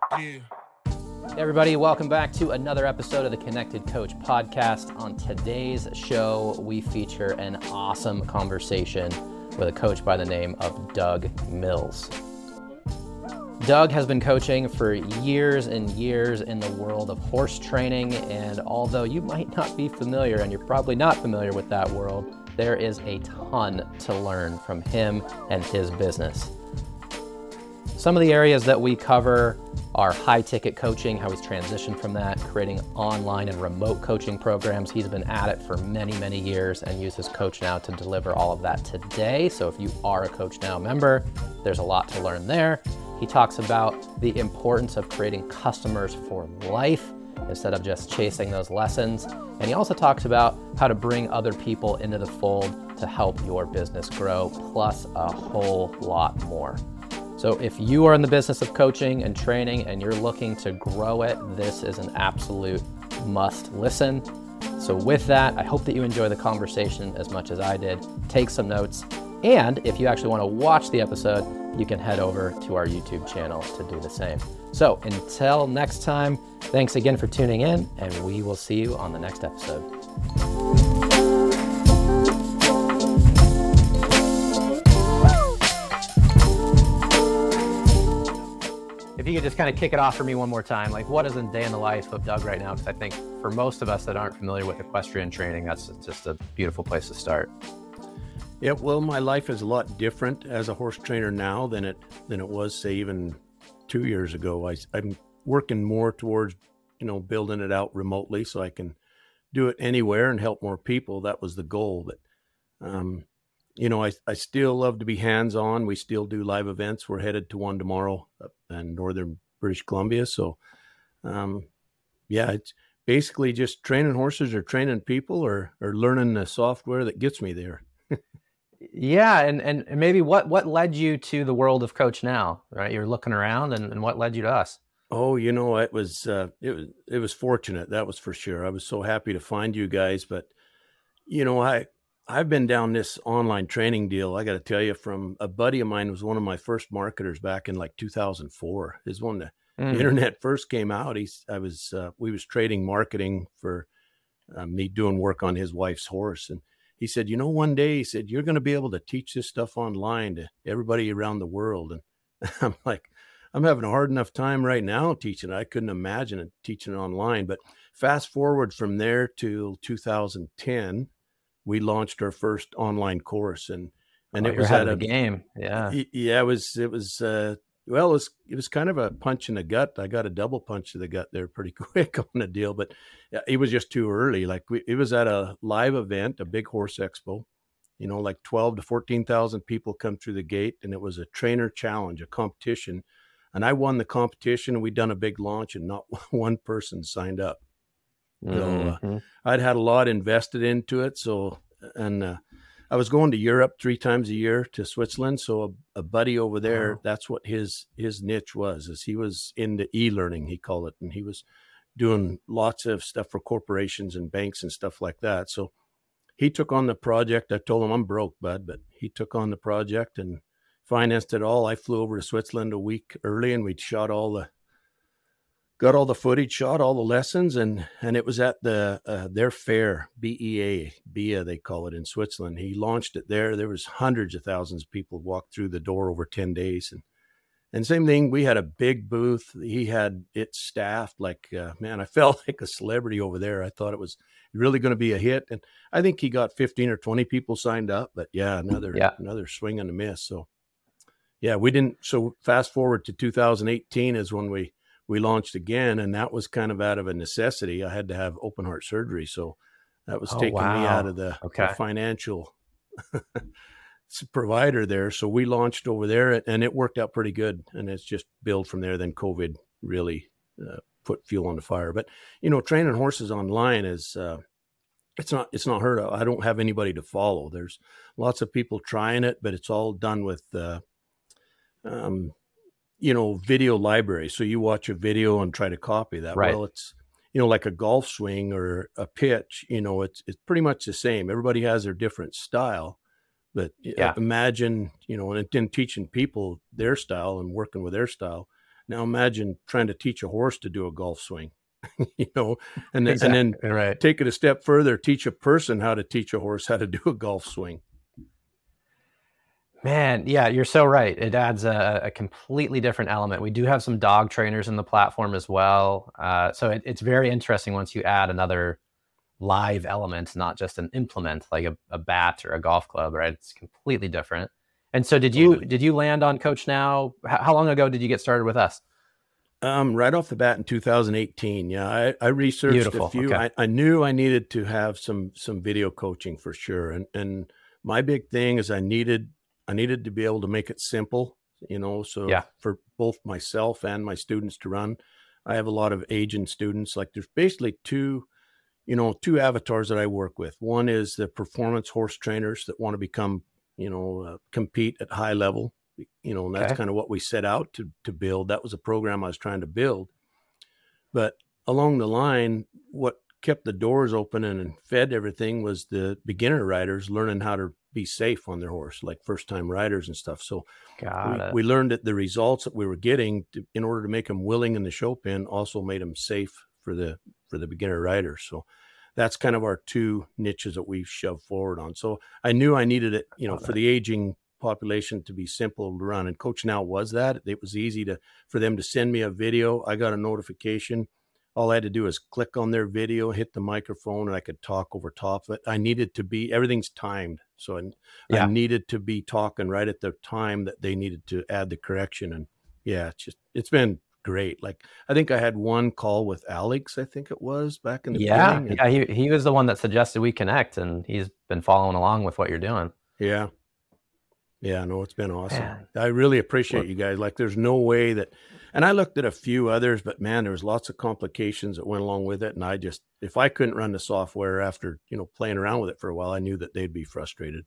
Yeah. Hey everybody, welcome back to another episode of the Connected Coach podcast. On today's show, we feature an awesome conversation with a coach by the name of Doug Mills. Doug has been coaching for years and years in the world of horse training, and although you might not be familiar, and you're probably not familiar with that world, there is a ton to learn from him and his business. Some of the areas that we cover are high-ticket coaching, how he's transitioned from that, creating online and remote coaching programs. He's been at it for many, many years and uses Coach Now to deliver all of that today. So if you are a Coach Now member, there's a lot to learn there. He talks about the importance of creating customers for life instead of just chasing those lessons. And he also talks about how to bring other people into the fold to help your business grow, plus a whole lot more. So if you are in the business of coaching and training and you're looking to grow it, this is an absolute must listen. So with that, I hope that you enjoy the conversation as much as I did. Take some notes. And if you actually want to watch the episode, you can head over to our YouTube channel to do the same. So until next time, thanks again for tuning in, and we will see you on the next episode. If you could just kind of kick it off for me one more time, like what is a day in the life of Doug right now? Because I think for most of us that aren't familiar with equestrian training, that's just a beautiful place to start. Yeah, well, my life is a lot different as a horse trainer now than it was, say, even 2 years ago. I'm working more towards, building it out remotely so I can do it anywhere and help more people. That was the goal. But, I still love to be hands-on. We still do live events. We're headed to one tomorrow up in northern British Columbia. So, it's basically just training horses or training people or learning the software that gets me there. Yeah, and maybe what led you to the world of Coach Now, right? You're looking around, and what led you to us? Oh, it was fortunate. That was for sure. I was so happy to find you guys, but I've been down this online training deal. I got to tell you, from a buddy of mine was one of my first marketers back in like 2004. Is when the internet first came out. We was trading marketing for me doing work on his wife's horse, and he said, one day, he said, you're going to be able to teach this stuff online to everybody around the world. And I'm like, I'm having a hard enough time right now teaching it. I couldn't imagine it teaching it online. But fast forward from there to 2010, we launched our first online course, and it was at a game. Yeah. Yeah, it was kind of a punch in the gut. I got a double punch to the gut there pretty quick on the deal, but it was just too early. It was at a live event, a big horse expo, like 12 to 14,000 people come through the gate, and it was a trainer challenge, a competition. And I won the competition, and we'd done a big launch, and not one person signed up. So I'd had a lot invested into it. I was going to Europe 3 times a year to Switzerland. So a buddy over there, wow. That's what his niche was, is he was into e-learning, he called it. And he was doing lots of stuff for corporations and banks and stuff like that. So he took on the project. I told him I'm broke, bud, but he took on the project and financed it all. I flew over to Switzerland a week early, and we'd got all the footage, shot all the lessons, and it was at their fair, BEA, they call it in Switzerland. He launched it there. There was hundreds of thousands of people walked through the door over 10 days. And same thing, we had a big booth. He had it staffed like, I felt like a celebrity over there. I thought it was really going to be a hit. And I think he got 15 or 20 people signed up, but another swing and a miss. So so fast forward to 2018 is when we launched again, and that was kind of out of a necessity. I had to have open heart surgery. So that was taking me out of the financial provider there. So we launched over there, and it worked out pretty good. And it's just built from there. Then COVID really put fuel on the fire. But, training horses online is, it's not heard of. I don't have anybody to follow. There's lots of people trying it, but it's all done with, video library. So you watch a video and try to copy that. Right. Well, it's, like a golf swing or a pitch, it's pretty much the same. Everybody has their different style, but imagine, and then teaching people their style and working with their style. Now imagine trying to teach a horse to do a golf swing, you know, and then Right. take it a step further, teach a person how to teach a horse how to do a golf swing. Man, yeah, you're so right. It adds a completely different element. We do have some dog trainers in the platform as well. So it's very interesting once you add another live element, not just an implement like a bat or a golf club, right? It's completely different. And so did you land on Coach Now? How long ago did you get started with us? Right off the bat in 2018. Yeah, I researched Beautiful. a few. Okay. I knew I needed to have some video coaching for sure. And my big thing is I needed to be able to make it simple, you know, so Yeah. for both myself and my students to run. I have a lot of aging students. Like there's basically two avatars that I work with. One is the performance horse trainers that want to become, compete at high level. And that's Okay. kind of what we set out to build. That was a program I was trying to build. But along the line, what kept the doors open and fed everything was the beginner riders learning how to be safe on their horse, like first time riders and stuff. So Got it. we learned that the results that we were getting in order to make them willing in the show pen also made them safe for the beginner riders. So that's kind of our two niches that we've shoved forward on. So I knew I needed it, for the aging population to be simple to run. And Coach Now was that. It was easy for them to send me a video. I got a notification. All I had to do is click on their video, hit the microphone, and I could talk over top of it. Everything's timed. So I needed to be talking right at the time that they needed to add the correction. And yeah, it's been great. Like I think I had one call with Alex, I think it was back in the beginning. Yeah, he was the one that suggested we connect, and he's been following along with what you're doing. Yeah. Yeah, no, it's been awesome. Man. I really appreciate you guys. Like there's no way that, and I looked at a few others, but man, there was lots of complications that went along with it. And if I couldn't run the software after, playing around with it for a while, I knew that they'd be frustrated.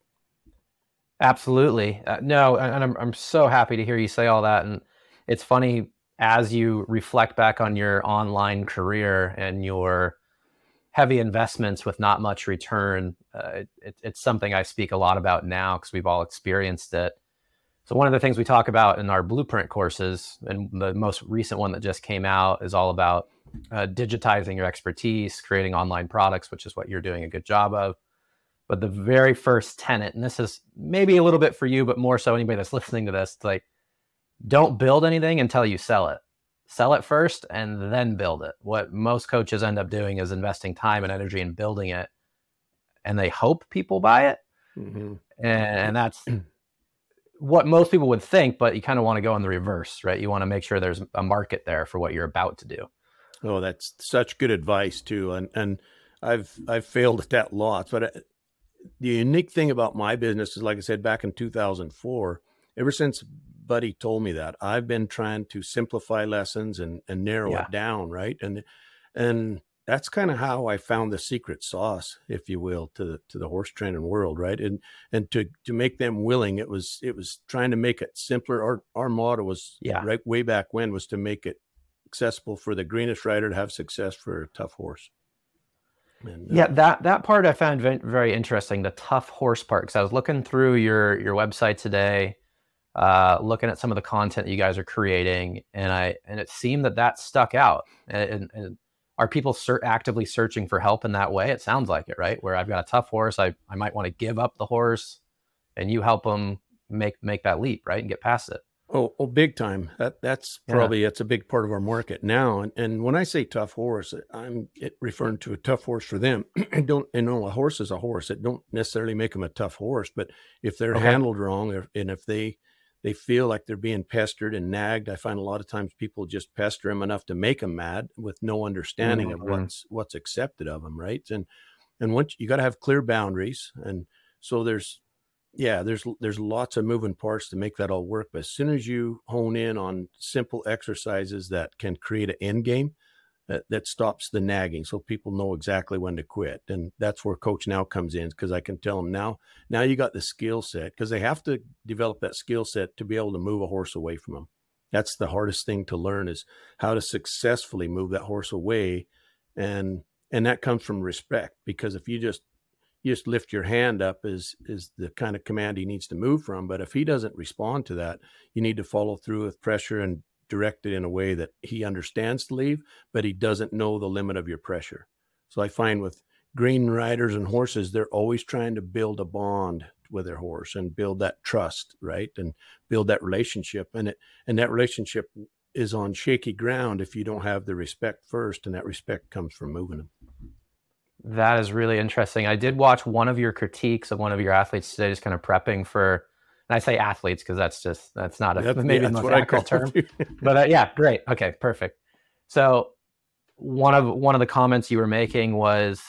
Absolutely. No, and I'm so happy to hear you say all that. And it's funny, as you reflect back on your online career and your heavy investments with not much return, it's something I speak a lot about now because we've all experienced it. So one of the things we talk about in our blueprint courses, and the most recent one that just came out, is all about digitizing your expertise, creating online products, which is what you're doing a good job of. But the very first tenet, and this is maybe a little bit for you, but more so anybody that's listening to this, like, don't build anything until you sell it. Sell it first and then build it. What most coaches end up doing is investing time and energy in building it, and they hope people buy it. Mm-hmm. And that's what most people would think, but you kind of want to go in the reverse, right? You want to make sure there's a market there for what you're about to do. Oh, that's such good advice too. And I've failed at that lots, but the unique thing about my business is, like I said, back in 2004, ever since Buddy told me that, I've been trying to simplify lessons and narrow it down. Right. And that's kind of how I found the secret sauce, if you will, to the horse training world. Right. And to make them willing, it was trying to make it simpler. Our motto was right way back when was to make it accessible for the greenest rider to have success for a tough horse. And, that part I found very interesting, the tough horse part, because I was looking through your website today, looking at some of the content that you guys are creating, and it seemed that stuck out. And are people actively searching for help in that way? It sounds like it, right? Where I've got a tough horse, I might want to give up the horse, and you help them make that leap, right, and get past it. Oh, big time. That's probably, that's a big part of our market now. And when I say tough horse, I'm referring to a tough horse for them. A horse is a horse. It don't necessarily make them a tough horse, but if they're handled wrong, and if they feel like they're being pestered and nagged, I find a lot of times people just pester them enough to make them mad with no understanding of what's accepted of them. Right. And once you got to have clear boundaries. And so there's lots of moving parts to make that all work. But as soon as you hone in on simple exercises that can create an end game, that stops the nagging, so people know exactly when to quit. And that's where Coach Now comes in, because I can tell them now you got the skill set, because they have to develop that skill set to be able to move a horse away from them. That's the hardest thing to learn, is how to successfully move that horse away. And that comes from respect, because if you just lift your hand up is the kind of command he needs to move from. But if he doesn't respond to that, you need to follow through with pressure and directed in a way that he understands to leave, but he doesn't know the limit of your pressure. So I find with green riders and horses, they're always trying to build a bond with their horse and build that trust, right? And build that relationship. And that relationship is on shaky ground if you don't have the respect first, and that respect comes from moving them. That is really interesting. I did watch one of your critiques of one of your athletes today, just kind of prepping for, and I say athletes because that's not maybe the most accurate term. But yeah, great. Okay, perfect. So one of the comments you were making was,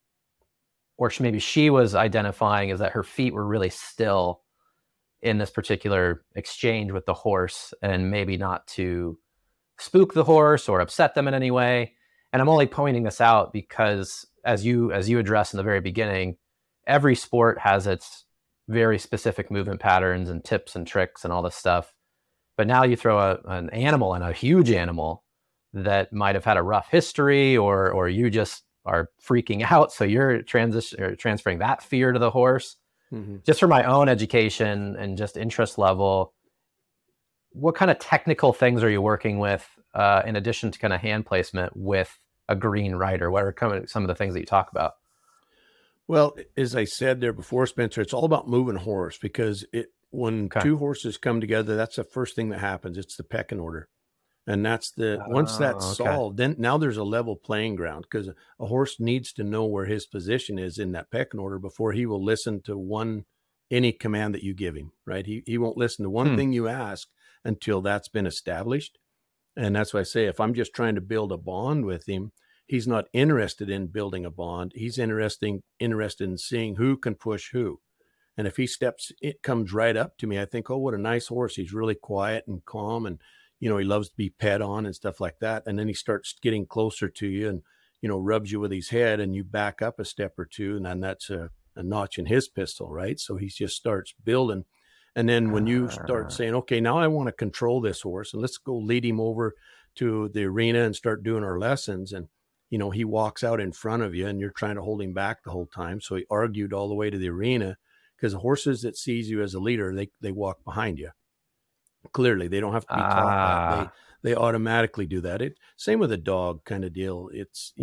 or maybe she was identifying, is that her feet were really still in this particular exchange with the horse, and maybe not to spook the horse or upset them in any way. And I'm only pointing this out because, as you addressed in the very beginning, every sport has its very specific movement patterns and tips and tricks and all this stuff. But now you throw an animal, and a huge animal that might have had a rough history, or you just are freaking out, so you're transferring that fear to the horse. Mm-hmm. Just for my own education and just interest level, what kind of technical things are you working with in addition to kind of hand placement with a green rider? What are some of the things that you talk about? Well, as I said there before, Spencer, it's all about moving horse, because when two horses come together, that's the first thing that happens. It's the pecking order. And once that's solved, then now there's a level playing ground, because a horse needs to know where his position is in that pecking order before he will listen to any command that you give him, right? He won't listen to one thing you ask until that's been established. And that's why I say, if I'm just trying to build a bond with him, he's not interested in building a bond. He's interested in seeing who can push who. And if it comes right up to me, I think, oh, what a nice horse. He's really quiet and calm, and he loves to be pet on and stuff like that. And then he starts getting closer to you and, rubs you with his head, and you back up a step or two. And then that's a notch in his pistol, right? So he just starts building. And then when you start saying, okay, now I want to control this horse, and let's go lead him over to the arena and start doing our lessons. And, he walks out in front of you, and you're trying to hold him back the whole time. So he argued all the way to the arena, because the horses that sees you as a leader, they walk behind you. Clearly, they don't have to be taught that. They automatically do that. Same with a dog kind of deal. It's,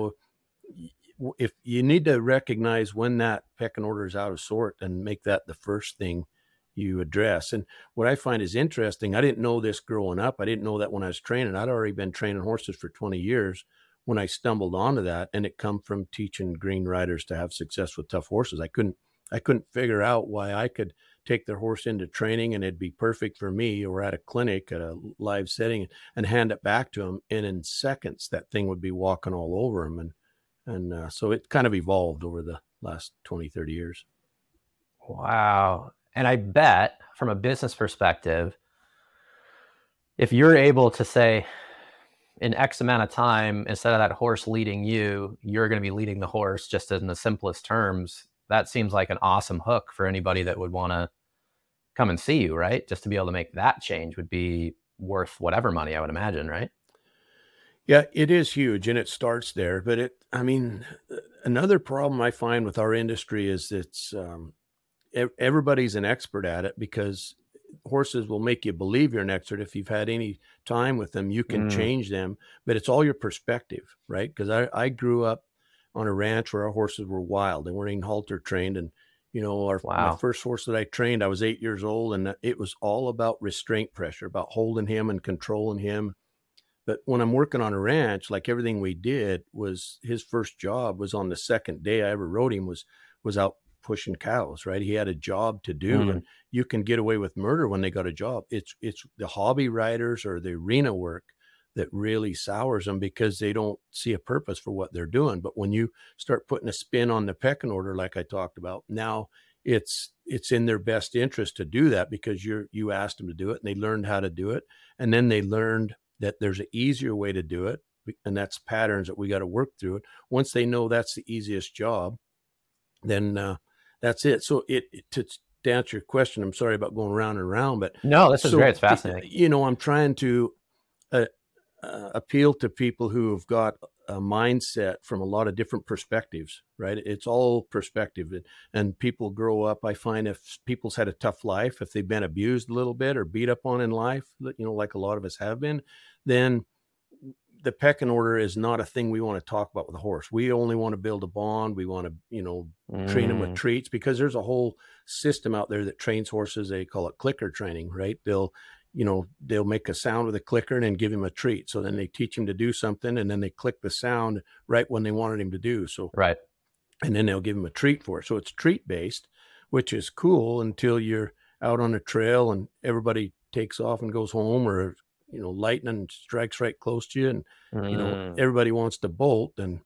if you need to recognize when that pecking order is out of sort, and make that the first thing you address. And what I find is interesting, I didn't know this growing up. I didn't know that when I was training. I'd already been training horses for 20 years when I stumbled onto that, and it come from teaching green riders to have success with tough horses. I couldn't figure out why I could take their horse into training and it'd be perfect for me, or at a clinic, at a live setting, and hand it back to them. And in seconds, that thing would be walking all over him. And so it kind of evolved over the last 20, 30 years. Wow. And I bet from a business perspective, if you're able to say, in X amount of time, instead of that horse leading you, you're going to be leading the horse, just in the simplest terms, that seems like an awesome hook for anybody that would want to come and see you, right? Just to be able to make that change would be worth whatever money, I would imagine, right? Yeah, it is huge, and it starts there. But another problem I find with our industry is everybody's an expert at it, because horses will make you believe you're an expert. If you've had any time with them, you can change them, but it's all your perspective, right? Because I grew up on a ranch where our horses were wild. They weren't even halter trained. And, my first horse that I trained, I was 8 years old, and it was all about restraint pressure, about holding him and controlling him. But when I'm working on a ranch, like everything we did was, his first job was on the second day I ever rode him was out pushing cows, right? He had a job to do, and you can get away with murder when they got a job. It's the hobby riders or the arena work that really sours them, because they don't see a purpose for what they're doing. But when you start putting a spin on the pecking order, like I talked about, now it's in their best interest to do that, because you asked them to do it, and they learned how to do it. And then they learned that there's an easier way to do it, and that's patterns that we got to work through it. Once they know that's the easiest job, then that's it. So to answer your question, I'm sorry about going round and round, but no, this is great. It's fascinating. I'm trying to appeal to people who have got a mindset from a lot of different perspectives, right? It's all perspective. And people grow up. I find if people's had a tough life, if they've been abused a little bit or beat up on in life, like a lot of us have been, then the pecking order is not a thing we want to talk about with a horse. We only want to build a bond. We want to, train them with treats, because there's a whole system out there that trains horses. They call it clicker training, right? They'll make a sound with a clicker and then give him a treat. So then they teach him to do something, and then they click the sound right when they wanted him to do. So, right. And then they'll give him a treat for it. So it's treat based, which is cool until you're out on a trail and everybody takes off and goes home, or, lightning strikes right close to you, and, everybody wants to bolt, and,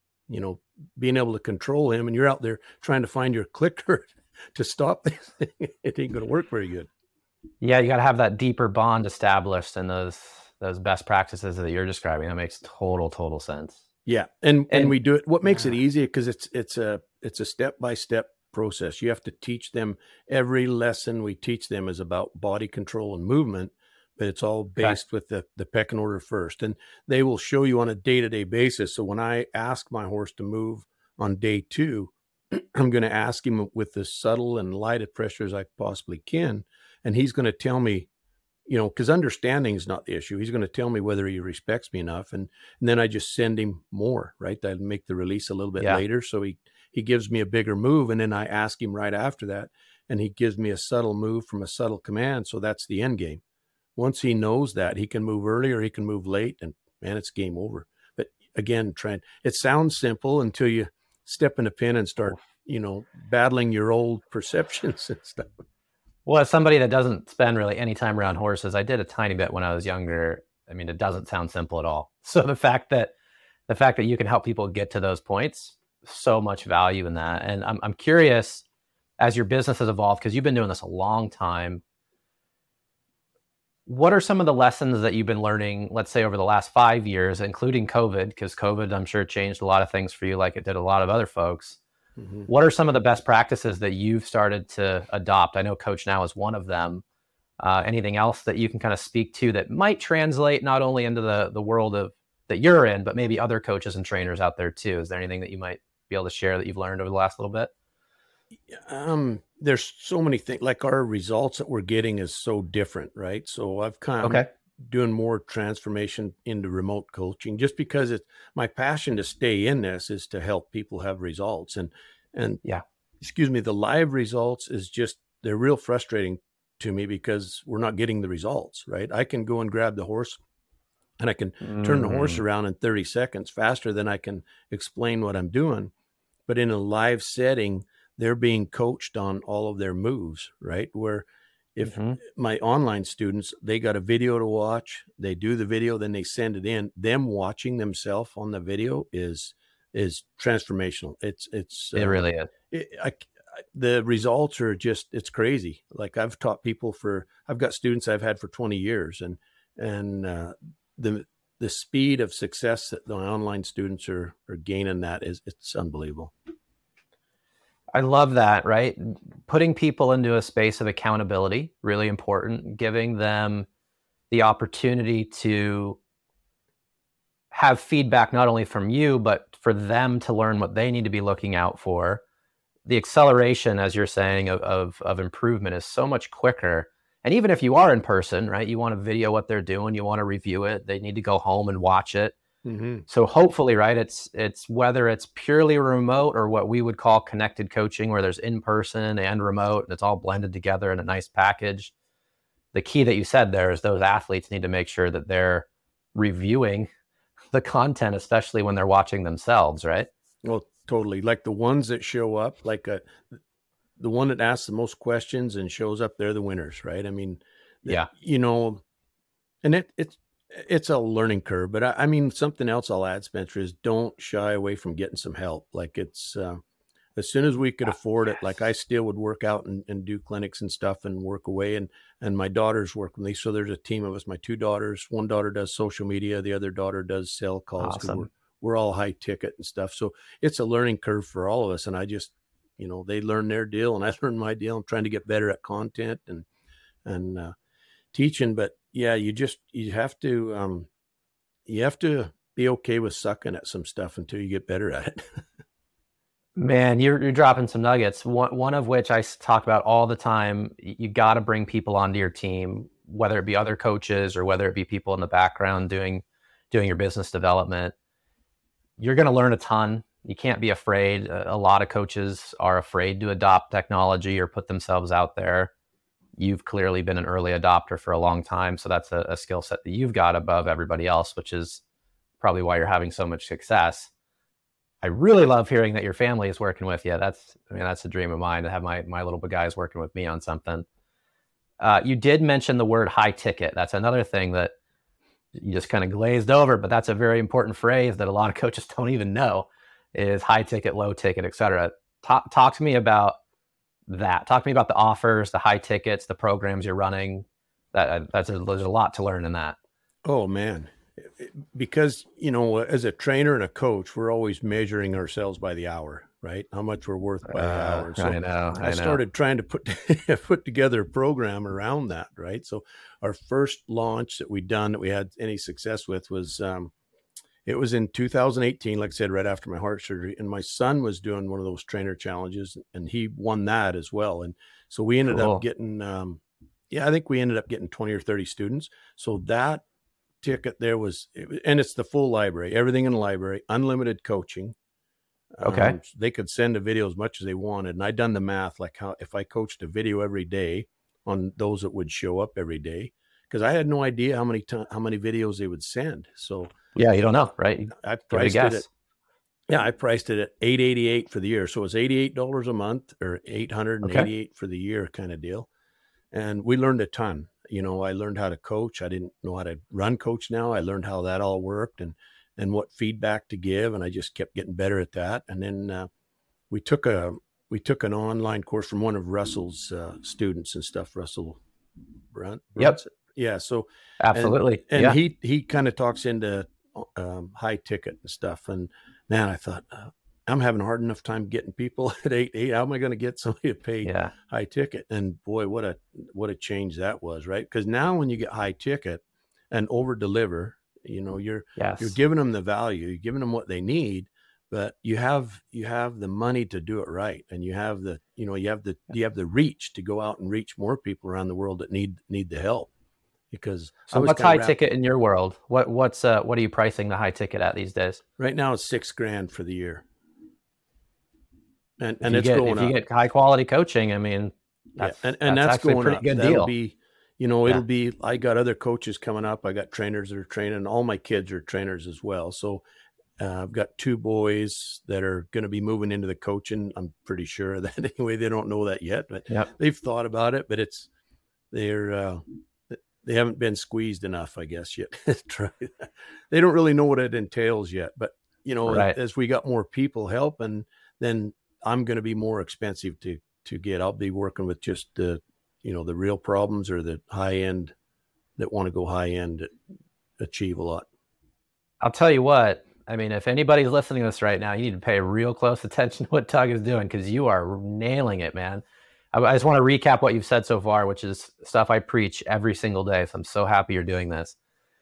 being able to control him, and you're out there trying to find your clicker to stop this thing, it ain't going to work very good. Yeah, you got to have that deeper bond established in those best practices that you're describing. That makes total sense. Yeah, and we do it. What makes it easy, because it's a step-by-step process. You have to teach them. Every lesson we teach them is about body control and movement, but it's all based with the pecking order first. And they will show you on a day-to-day basis. So when I ask my horse to move on day 2, I'm going to ask him with as subtle and light a pressure as I possibly can. And he's going to tell me, because understanding is not the issue. He's going to tell me whether he respects me enough. And then I just send him more, right? I make the release a little bit later. So he gives me a bigger move. And then I ask him right after that. And he gives me a subtle move from a subtle command. So that's the end game. Once he knows that, he can move early or he can move late, and man, it's game over. But again, it sounds simple until you step in the pen and start, battling your old perceptions and stuff. Well, as somebody that doesn't spend really any time around horses, I did a tiny bit when I was younger. I mean, it doesn't sound simple at all. So the fact that you can help people get to those points, so much value in that. And I'm curious, as your business has evolved, because you've been doing this a long time, what are some of the lessons that you've been learning, let's say over the last 5 years, including COVID, because COVID, I'm sure, changed a lot of things for you like it did a lot of other folks. Mm-hmm. What are some of the best practices that you've started to adopt? I know Coach Now is one of them. Anything else that you can kind of speak to that might translate not only into the world that you're in, but maybe other coaches and trainers out there too? Is there anything that you might be able to share that you've learned over the last little bit? There's so many things. Like, our results that we're getting is so different, right? So I've kind of doing more transformation into remote coaching, just because it's my passion to stay in this is to help people have results. And the live results is just, they're real frustrating to me because we're not getting the results, right? I can go and grab the horse and I can turn the horse around in 30 seconds faster than I can explain what I'm doing. But in a live setting, they're being coached on all of their moves, right? Where if my online students, they got a video to watch, they do the video, then they send it in. Them watching themselves on the video is transformational. It really is. The results are just, it's crazy. Like, I've taught people I've got students I've had for 20 years, and the speed of success that the online students are gaining, it's unbelievable. I love that, right? Putting people into a space of accountability, really important, giving them the opportunity to have feedback, not only from you, but for them to learn what they need to be looking out for. The acceleration, as you're saying, of improvement is so much quicker. And even if you are in person, right, you want to video what they're doing, you want to review it, they need to go home and watch it. Mm-hmm. So hopefully, right, it's whether it's purely remote or what we would call connected coaching, where there's in person and remote, and it's all blended together in a nice package. The key that you said there is those athletes need to make sure that they're reviewing the content, especially when they're watching themselves, right? Well, totally. Like the ones that show up, like the one that asks the most questions and shows up, they're the winners, right? I mean, and it's a learning curve, but I mean, something else I'll add, Spencer, is don't shy away from getting some help. Like, it's as soon as we could afford it, like, I still would work out and do clinics and stuff and work away. And my daughters work with me. So there's a team of us, my 2 daughters, one daughter does social media. The other daughter does sell calls. Awesome. We're all high ticket and stuff. So it's a learning curve for all of us. And I just, they learn their deal and I learn my deal. I'm trying to get better at content and teaching, but yeah, you have to be okay with sucking at some stuff until you get better at it. Man, you're dropping some nuggets. One of which I talk about all the time. You got to bring people onto your team, whether it be other coaches or whether it be people in the background doing your business development. You're going to learn a ton. You can't be afraid. A lot of coaches are afraid to adopt technology or put themselves out there. You've clearly been an early adopter for a long time, so that's a skill set that you've got above everybody else, which is probably why you're having so much success. I really love hearing that your family is working with you. That's a dream of mine to have my little guys working with me on something. You did mention the word high ticket. That's another thing that you just kind of glazed over, but that's a very important phrase that a lot of coaches don't even know is high ticket, low ticket, et cetera. Talk to me about that. Talk to me about the offers, the high tickets, the programs you're running. There's a lot to learn in that. Oh man. Because, as a trainer and a coach, we're always measuring ourselves by the hour, right? How much we're worth by the hour. So I started trying to put together a program around that, right? So our first launch that we had any success with was, it was in 2018, like I said, right after my heart surgery, and my son was doing one of those trainer challenges and he won that as well. And so we ended up getting, I think we ended up getting 20 or 30 students. So that ticket there and it's the full library, everything in the library, unlimited coaching. Okay. They could send a video as much as they wanted. And I'd done the math, like how, if I coached a video every day on those that would show up every day, because I had no idea how many videos they would send. So yeah, you don't know, right? I priced it at $888 for the year. So it was $88 a month or $888 for the year kind of deal. And we learned a ton. I learned how to coach. I didn't know how to run coach now. I learned how that all worked and what feedback to give. And I just kept getting better at that. And then we took an online course from one of Russell's students and stuff, Russell Brunt. Yep. Yeah. So absolutely. And he kind of talks into high ticket and stuff. And man, I thought, I'm having a hard enough time getting people at 8. How am I going to get somebody to pay high ticket? And boy, what a change that was, right? Because now when you get high ticket and over deliver, you're giving them the value, you're giving them what they need, but you have the money to do it right, and you have the reach to go out and reach more people around the world that need the help. Because so what's high ticket in your world? What are you pricing the high ticket at these days? Right now it's $6,000 for the year. And it's going up. If you get high quality coaching, I mean, that's going a pretty good deal. It'll be, I got other coaches coming up. I got trainers that are training. All my kids are trainers as well. So I've got 2 boys that are going to be moving into the coaching. I'm pretty sure of that anyway. They don't know that yet, but they've thought about it, but they haven't been squeezed enough, I guess, yet. They don't really know what it entails yet, but as we got more people helping, then I'm going to be more expensive to get. I'll be working with just the real problems or the high end that want to go high end, achieve a lot. I'll tell you what, I mean, if anybody's listening to this right now, you need to pay real close attention to what Doug is doing, because you are nailing it, man. I just want to recap what you've said so far, which is stuff I preach every single day. So I'm so happy you're doing this.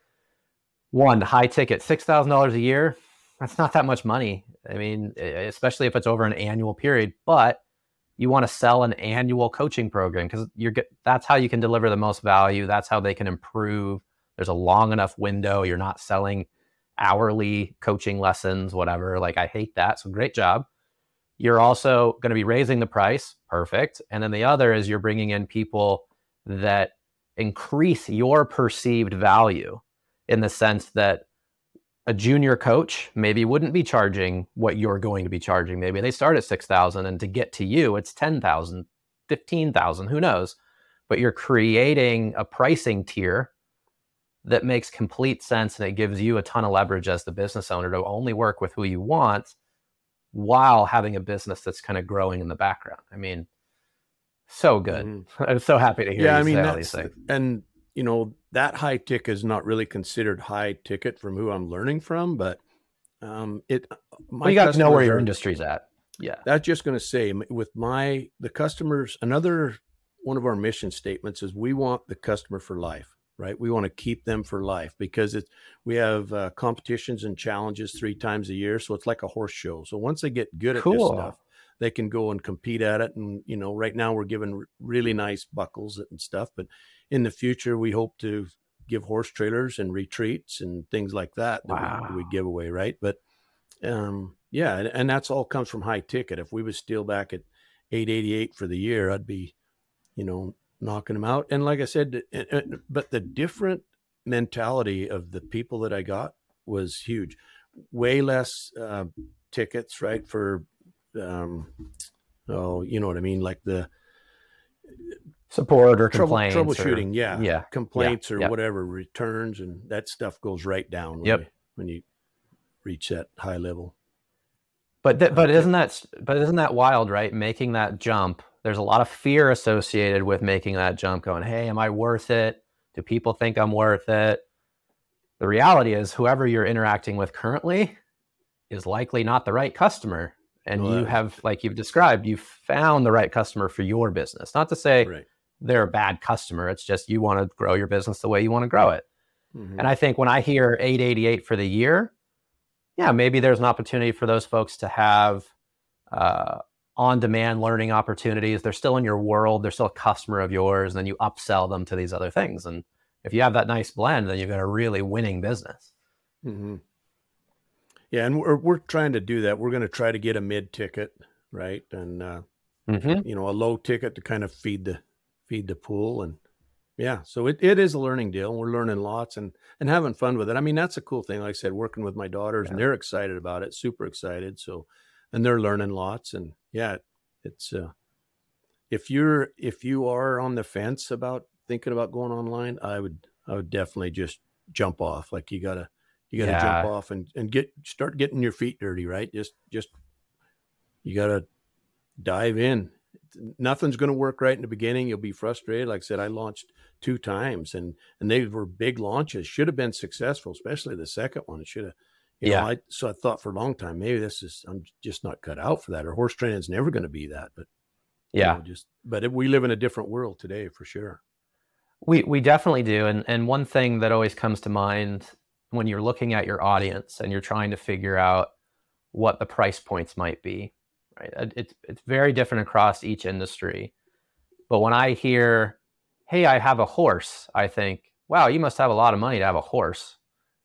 1, high ticket, $6,000 a year. That's not that much money. I mean, especially if it's over an annual period, but you want to sell an annual coaching program because that's how you can deliver the most value. That's how they can improve. There's a long enough window. You're not selling hourly coaching lessons, whatever. Like, I hate that. So great job. You're also going to be raising the price. Perfect. And then the other is you're bringing in people that increase your perceived value in the sense that a junior coach maybe wouldn't be charging what you're going to be charging. Maybe they start at 6,000 and to get to you, it's 10,000, 15,000, who knows? But you're creating a pricing tier that makes complete sense, and it gives you a ton of leverage as the business owner to only work with who you want while having a business that's kind of growing in the background. I mean, so good. Mm-hmm. I'm so happy to hear you say all these things. And that high ticket is not really considered high ticket from who I'm learning from, but you got to know where your industry's at. Yeah. That's just going to say with the customers, another one of our mission statements is we want the customer for life. right? We want to keep them for life because we have competitions and challenges 3 times a year. So it's like a horse show. So once they get good at this Cool. stuff, they can go and compete at it. And, right now we're giving really nice buckles and stuff, but in the future, we hope to give horse trailers and retreats and things like that Wow. we give away. Right. But, yeah. And that's all comes from high ticket. If we was still back at $888 for the year, I'd be, knocking them out. And like I said, but the different mentality of the people that I got was huge. Way less tickets, right? For, you know what I mean? Like the Support or complaints. Troubleshooting. Yeah. Complaints or whatever, returns, and that stuff goes right down when you reach that high level. But isn't that wild, right? Making that jump. There's a lot of fear associated with making that jump, going, hey, am I worth it? Do people think I'm worth it? The reality is whoever you're interacting with currently is likely not the right customer. And you have, like you've described, you've found the right customer for your business. Not to say they're a bad customer. It's just you want to grow your business the way you want to grow it. Mm-hmm. And I think when I hear $888 for the year, yeah, maybe there's an opportunity for those folks to have on-demand learning opportunities. They're still in your world. They're still a customer of yours. And then you upsell them to these other things. And if you have that nice blend, then you've got a really winning business. Mm-hmm. Yeah, and we're trying to do that. We're going to try to get a mid ticket, right? And, a low ticket to kind of feed the pool. And yeah, so it is a learning deal. We're learning lots and having fun with it. I mean, that's a cool thing. Like I said, working with my daughters and they're excited about it, super excited. So, and they're learning lots. And yeah, it's, if you are on the fence about thinking about going online, I would definitely just jump off. Like you gotta jump off and start getting your feet dirty, right? Just you gotta dive in. Nothing's going to work right in the beginning. You'll be frustrated. Like I said, I launched 2 times and they were big launches, should have been successful, especially the second one. It should have, so I thought for a long time, maybe I'm just not cut out for that, or horse training is never going to be that. But we live in a different world today for sure. We definitely do. And one thing that always comes to mind when you're looking at your audience and you're trying to figure out what the price points might be, right? It's very different across each industry. But when I hear, hey, I have a horse, I think, wow, you must have a lot of money to have a horse.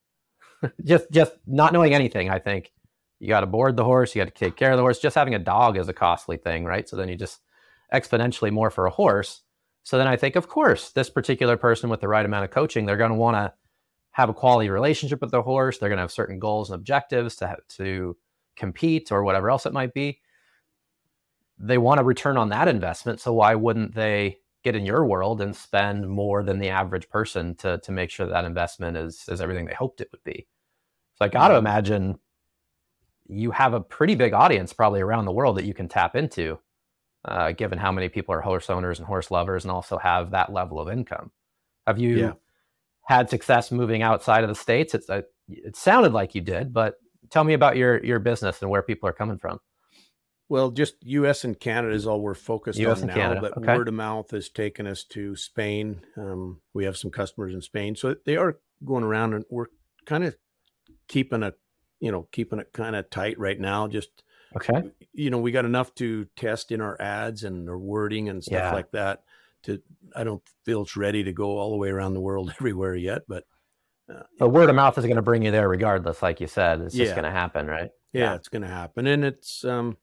just not knowing anything, I think you got to board the horse, you got to take care of the horse. Just having a dog is a costly thing, right? So then you just exponentially more for a horse. So then I think, of course, this particular person with the right amount of coaching, they're going to want to have a quality relationship with the horse. They're going to have certain goals and objectives to compete or whatever else it might be. They want a return on that investment. So why wouldn't they get in your world and spend more than the average person to make sure that investment is everything they hoped it would be? So I got to imagine you have a pretty big audience probably around the world that you can tap into, given how many people are horse owners and horse lovers and also have that level of income. Have you had success moving outside of the States? It sounded like you did, but tell me about your business and where people are coming from. Well, just U.S. and Canada is all we're focused on now, Canada. But Okay. word of mouth has taken us to Spain. We have some customers in Spain, so they are going around, and we're kind of keeping it kind of tight right now. Just, Okay. We got enough to test in our ads and our wording and stuff like that. I don't feel it's ready to go all the way around the world everywhere yet, but the word of mouth is going to bring you there regardless. Like you said, it's just going to happen, right? Yeah, it's going to happen. And it's,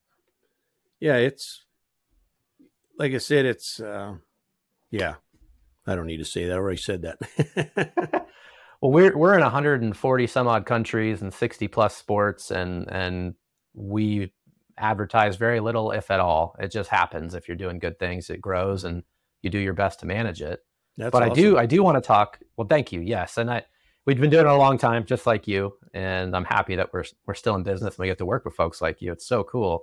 it's like I said, it's, I don't need to say that. I already said that. Well, we're in 140 some odd countries and 60 plus sports, and we advertise very little, if at all. It just happens. If you're doing good things, it grows, and you do your best to manage it. That's but awesome. I do want to talk. Well, thank you. Yes, and we've been doing it a long time, just like you, and I'm happy that we're still in business and we get to work with folks like you. It's so cool.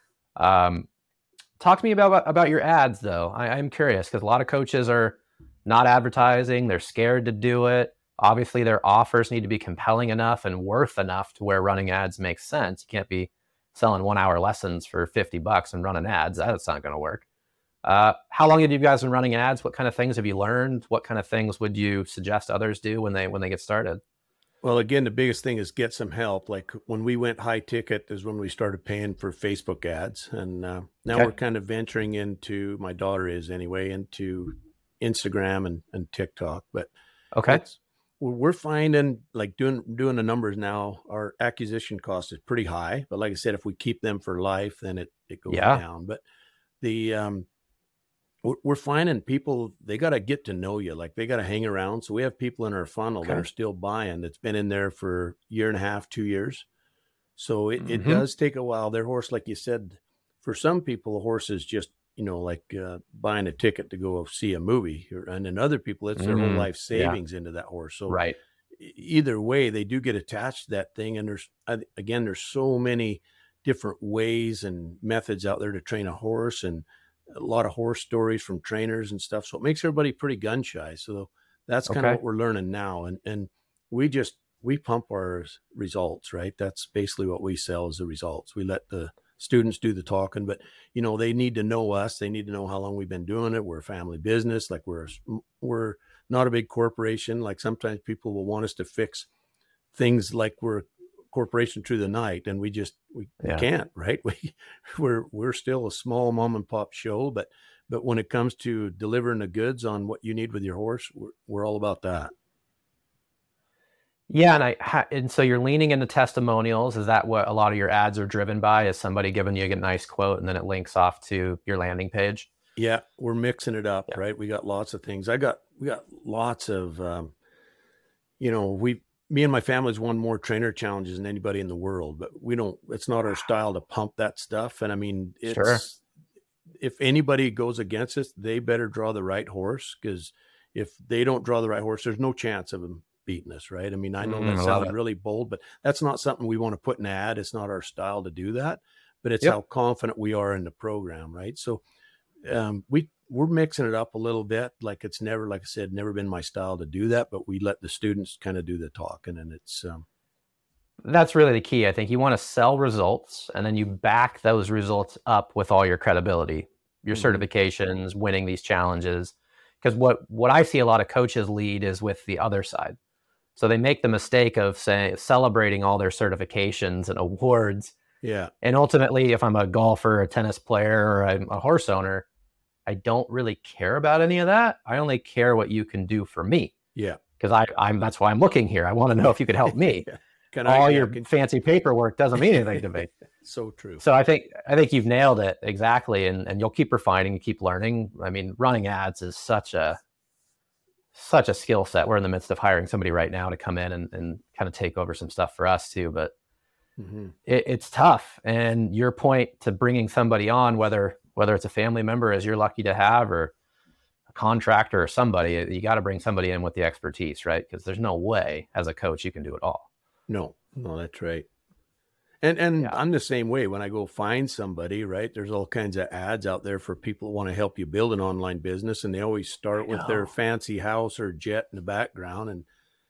Talk to me about your ads, though. I'm curious because a lot of coaches are not advertising. They're scared to do it. Obviously, their offers need to be compelling enough and worth enough to where running ads makes sense. You can't be selling 1 hour lessons for $50 and running ads. That's not going to work. How long have you guys been running ads? What kind of things have you learned? What kind of things would you suggest others do when they get started? Well, again, the biggest thing is get some help. Like when we went high ticket is when we started paying for Facebook ads. And now Okay. we're kind of venturing into, my daughter is anyway, into Instagram and TikTok. But Okay. it's, we're finding like doing the numbers now, our acquisition cost is pretty high. But like I said, if we keep them for life, then it goes Yeah. down. But the, we're finding people, they got to get to know you, like they got to hang around. So we have people in our funnel that Okay. are still buying, that's been in there for a year and a half, 2 years. So it Mm-hmm. does take a while. Their horse, like you said, for some people, a horse is just, like buying a ticket to go see a movie. And then other people, it's their whole life Yeah. savings into that horse. So Right. either way, they do get attached to that thing. And there's so many different ways and methods out there to train a horse, and a lot of horse stories from trainers and stuff. So it makes everybody pretty gun shy. So that's kind of Okay. what we're learning now. And we pump our results, right? That's basically what we sell, is the results. We let the students do the talking, but they need to know us. They need to know how long we've been doing it. We're a family business. Like we're not a big corporation. Like sometimes people will want us to fix things like we're a corporation through the night, and we Yeah. can't, right? We're still a small mom and pop show, but when it comes to delivering the goods on what you need with your horse, we're all about that. Yeah, and so you're leaning into testimonials. Is that what a lot of your ads are driven by? Is somebody giving you a nice quote and then it links off to your landing page? Yeah, we're mixing it up, Yeah. right? We got lots of things. We got lots of, me and my family's won more trainer challenges than anybody in the world, but it's not our style to pump that stuff. And I mean, Sure. if anybody goes against us, they better draw the right horse, because if they don't draw the right horse, there's no chance of them beating us, right? I mean, I know that I love sounds it. really bold, but that's not something we want to put in an ad. It's not our style to do that, but it's Yep. how confident we are in the program, right? So we're mixing it up a little bit. Like it's never, like I said, never been my style to do that, but we let the students kind of do the talking, and it's That's really the key. I think you want to sell results and then you back those results up with all your credibility, your certifications, winning these challenges. Because what I see a lot of coaches lead is with the other side. So they make the mistake of celebrating all their certifications and awards. yeah, And ultimately, if I'm a golfer, a tennis player, or I'm a horse owner, I don't really care about any of that. I only care what you can do for me, yeah. because I'm that's why I'm looking here. I want to know if you could help me. Yeah. Your fancy paperwork doesn't mean anything to me. So true. So I think you've nailed it exactly, and you'll keep refining and keep learning. I mean, running ads is such a skill set. We're in the midst of hiring somebody right now to come in and kind of take over some stuff for us too, but it's tough. And your point to bringing somebody on, whether it's a family member, as you're lucky to have, or a contractor or somebody, you got to bring somebody in with the expertise, right? Because there's no way as a coach you can do it all. No, that's right. And Yeah. I'm the same way. When I go find somebody, right, there's all kinds of ads out there for people who want to help you build an online business, and they always start with their fancy house or jet in the background. And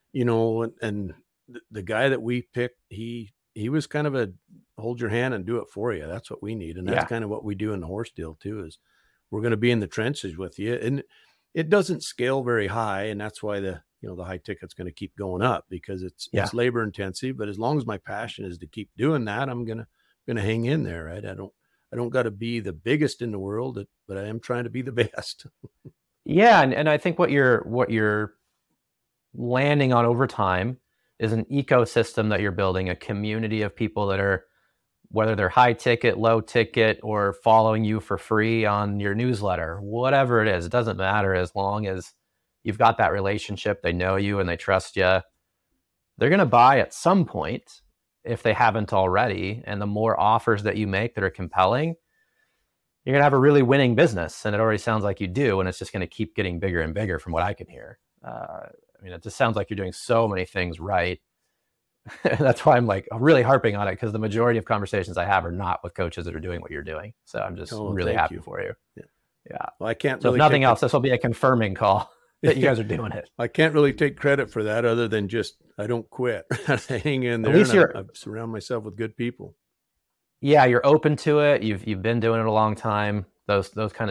and the guy that we picked, he was kind of a hold your hand and do it for you. That's what we need, and that's kind of what we do in the horse deal too. Is we're going to be in the trenches with you, and it doesn't scale very high, and that's why the high ticket's going to keep going up, because it's labor intensive. But as long as my passion is to keep doing that, I'm gonna hang in there, right? I don't got to be the biggest in the world, but I am trying to be the best. Yeah, and I think what you're landing on over time is an ecosystem that you're building, a community of people that are, whether they're high ticket, low ticket, or following you for free on your newsletter, whatever it is, it doesn't matter. As long as you've got that relationship, they know you and they trust you, they're going to buy at some point if they haven't already. And the more offers that you make that are compelling, you're going to have a really winning business. And it already sounds like you do. And it's just going to keep getting bigger and bigger from what I can hear. I mean, it just sounds like you're doing so many things right. That's why I'm really harping on it, because the majority of conversations I have are not with coaches that are doing what you're doing. So I'm just really happy for you. Yeah. Well, I can't. So really if nothing else, this will be a confirming call that you guys are doing it. I can't really take credit for that, other than just I don't quit. I hang in there. At least I surround myself with good people. Yeah, you're open to it. You've been doing it a long time. Those kind of two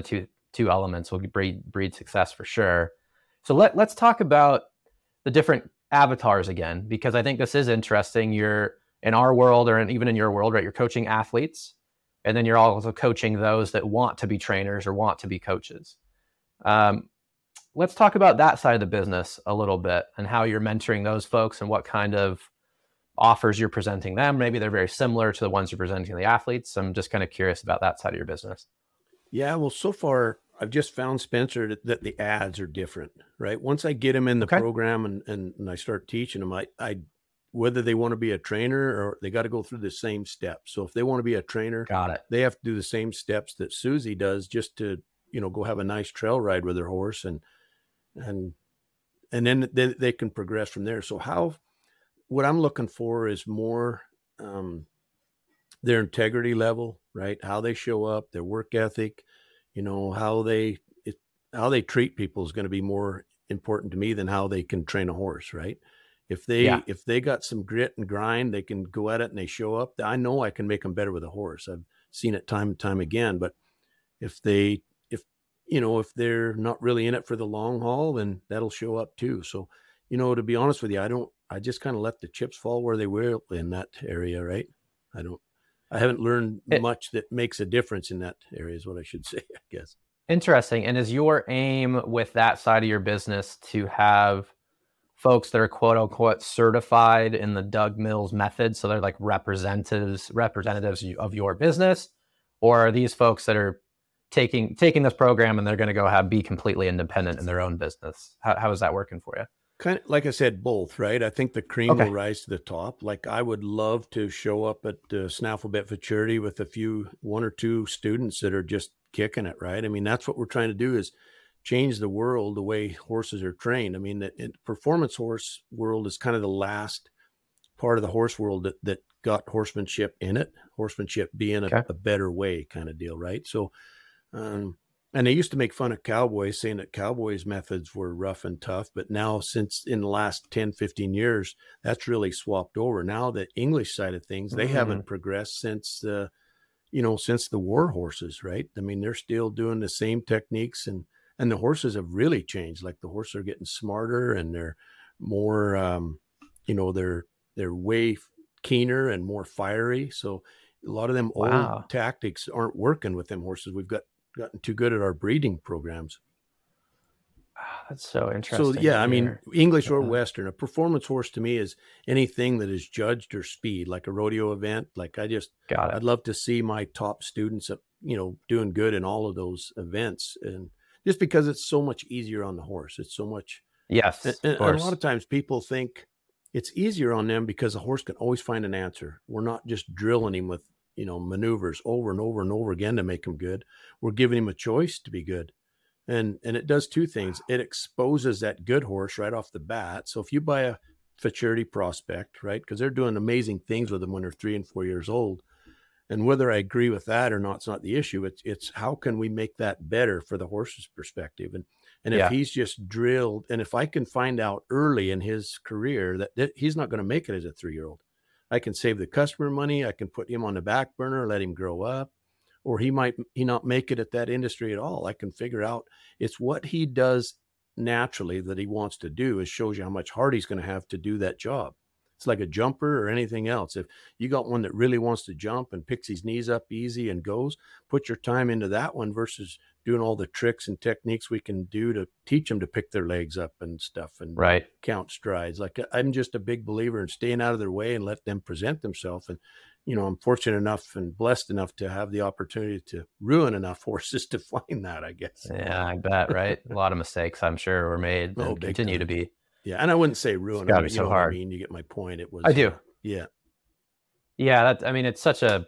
two elements will breed success for sure. So let's talk about the different avatars again, because I think this is interesting. You're in our world, or even in your world, right? You're coaching athletes, and then you're also coaching those that want to be trainers or want to be coaches. Let's talk about that side of the business a little bit, and how you're mentoring those folks and what kind of offers you're presenting them. Maybe they're very similar to the ones you're presenting to the athletes. I'm just kind of curious about that side of your business. Yeah, well, so far I've just found, Spencer, that the ads are different, right? Once I get them in the program and I start teaching them, I whether they want to be a trainer or they got to go through the same steps. So if they want to be a trainer, they have to do the same steps that Susie does just to, go have a nice trail ride with her horse, and then they can progress from there. So what I'm looking for is more their integrity level, right? How they show up, their work ethic, how they treat people is going to be more important to me than how they can train a horse, right? If they got some grit and grind, they can go at it and they show up. I know I can make them better with a horse. I've seen it time and time again. But if they're not really in it for the long haul, then that'll show up too. So, to be honest with you, I just kind of let the chips fall where they will in that area, right? I haven't learned much that makes a difference in that area, is what I should say, I guess. Interesting. And is your aim with that side of your business to have folks that are quote unquote certified in the Doug Mills method? So they're like representatives of your business, or are these folks that are taking this program and they're going to be completely independent in their own business? How is that working for you? Kind of, like I said, both, right? I think the cream will rise to the top. Like, I would love to show up at Snaffle Bet Futurity with one or two students that are just kicking it, right? I mean, that's what we're trying to do, is change the world, the way horses are trained. I mean, the performance horse world is kind of the last part of the horse world that got horsemanship in it, horsemanship being a better way kind of deal, right? So, and they used to make fun of cowboys, saying that cowboys' methods were rough and tough. But now, since in the last 10, 15 years, that's really swapped over. Now the English side of things, they haven't progressed since the war horses, right? I mean, they're still doing the same techniques, and the horses have really changed. Like, the horses are getting smarter, and they're more, they're way keener and more fiery. So a lot of them old tactics aren't working with them horses. We've gotten too good at our breeding programs. That's so interesting. So yeah, I mean, English or Western, a performance horse to me is anything that is judged or speed, like a rodeo event. Like, I'd love to see my top students, doing good in all of those events. And just because it's so much easier on the horse, it's so much. Yes. And a lot of times people think it's easier on them because the horse can always find an answer. We're not just drilling him with, maneuvers over and over and over again to make him good. We're giving him a choice to be good. And it does two things. It exposes that good horse right off the bat. So if you buy a Futurity prospect, right, because they're doing amazing things with them when they're 3 and 4 years old. And whether I agree with that or not, it's not the issue. It's how can we make that better for the horse's perspective? And if he's just drilled, and if I can find out early in his career that he's not going to make it as a 3-year-old, I can save the customer money. I can put him on the back burner, let him grow up, or he might not make it at that industry at all. I can figure out it's what he does naturally that he wants to do. It shows you how much heart he's going to have to do that job. It's like a jumper or anything else. If you got one that really wants to jump and picks his knees up easy and goes, put your time into that one versus doing all the tricks and techniques we can do to teach them to pick their legs up and stuff and count strides. Like, I'm just a big believer in staying out of their way and let them present themselves. And, I'm fortunate enough and blessed enough to have the opportunity to ruin enough horses to find that, I guess. Yeah, I bet, right? A lot of mistakes, I'm sure, were made and continue to be. Yeah, and I wouldn't say ruin. It's gotta be so hard. I mean, you get my point. It was. I do. Yeah. Yeah, it's such a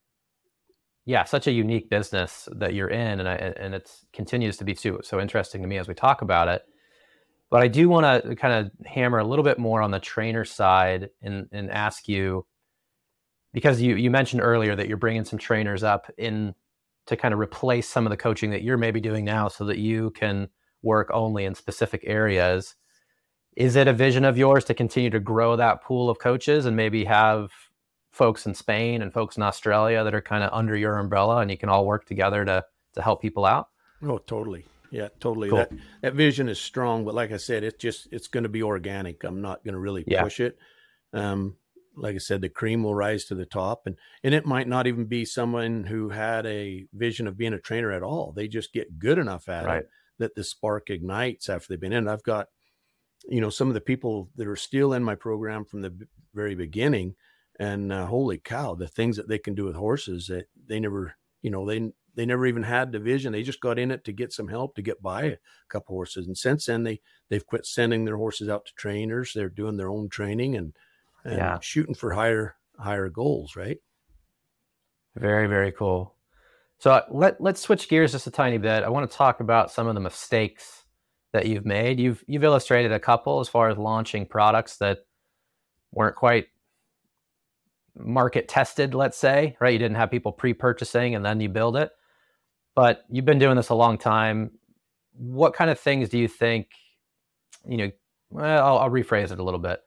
unique business that you're in, and it continues to be so interesting to me as we talk about it. But I do want to kind of hammer a little bit more on the trainer side and ask you, because you mentioned earlier that you're bringing some trainers up in to kind of replace some of the coaching that you're maybe doing now, so that you can work only in specific areas. Is it a vision of yours to continue to grow that pool of coaches and maybe have folks in Spain and folks in Australia that are kind of under your umbrella and you can all work together to help people out? Oh, totally. Yeah, totally. Cool. That vision is strong, but like I said, it's going to be organic. I'm not going to really Yeah. push it. Um, like I said, the cream will rise to the top, and it might not even be someone who had a vision of being a trainer at all. They just get good enough at Right. it that the spark ignites after they've been in. I've got, some of the people that are still in my program from the very beginning, and holy cow, the things that they can do with horses that they never, they never even had the vision. They just got in it to get some help to get by a couple horses, and since then they've quit sending their horses out to trainers. They're doing their own training and Yeah. shooting for higher goals, right? Very, very cool. So let's switch gears just a tiny bit. I want to talk about some of the mistakes that you've made. You've illustrated a couple as far as launching products that weren't quite market tested, let's say, right? You didn't have people pre-purchasing and then you build it. But you've been doing this a long time. What kind of things do you think, well, I'll rephrase it a little bit.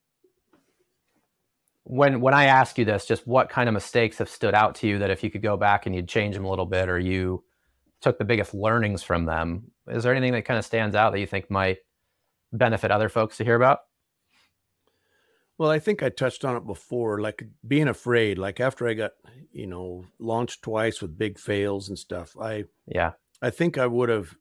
When I ask you this, just what kind of mistakes have stood out to you that if you could go back and you'd change them a little bit, or you took the biggest learnings from them, is there anything that kind of stands out that you think might benefit other folks to hear about? Well, I think I touched on it before, like being afraid. Like after I got, launched twice with big fails and stuff, Yeah, I think I would have,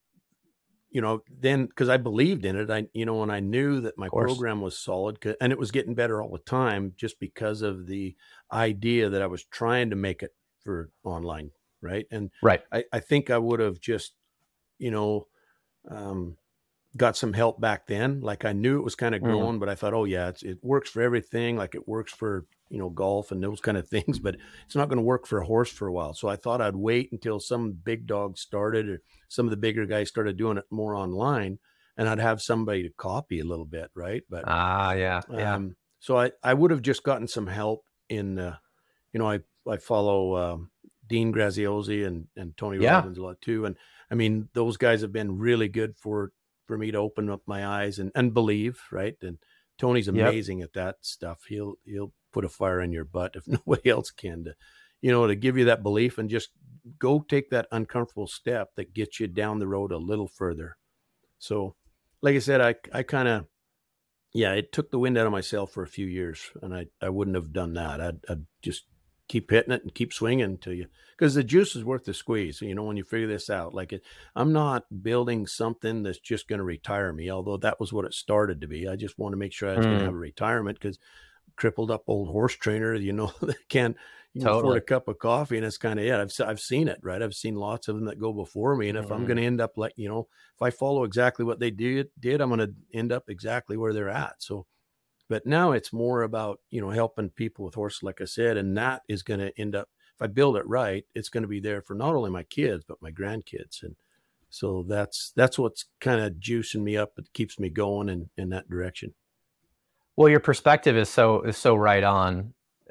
then because I believed in it, and I knew that my of course. program was solid, and it was getting better all the time, just because of the idea that I was trying to make it for online, right? And Right. I think I would have just, you know, um, got some help back then. Like I knew it was kind of Mm, growing, but I thought, oh yeah, it works for everything. Like it works for, golf and those kind of things, but it's not going to work for a horse for a while. So I thought I'd wait until some big dogs started, or some of the bigger guys started doing it more online, and I'd have somebody to copy a little bit. Right. But, yeah, yeah. so I would have just gotten some help in, I follow, Dean Graziosi and Tony Yeah. Robbins a lot too. And I mean, those guys have been really good for me to open up my eyes and believe, right? And Tony's Yep. amazing at that stuff. He'll put a fire in your butt if nobody else can, to give you that belief, and just go take that uncomfortable step that gets you down the road a little further. So, like I said, I kind of, yeah, it took the wind out of myself for a few years, and I wouldn't have done that. I'd just keep hitting it and keep swinging to you, because the juice is worth the squeeze. When you figure this out, I'm not building something that's just going to retire me, although that was what it started to be. I just want to make sure I was going to have Mm, a retirement, because crippled up old horse trainer, that you can afford totally. a cup of coffee, and it's kind of it. I've seen it, right? I've seen lots of them that go before me, and if I'm Mm. going to end up like, if I follow exactly what they did, I'm going to end up exactly where they're at. So, but now it's more about, helping people with horses, like I said, and that is going to end up, if I build it right, it's going to be there for not only my kids, but my grandkids. And so that's what's kind of juicing me up. It keeps me going in that direction. Well, your perspective is so right on,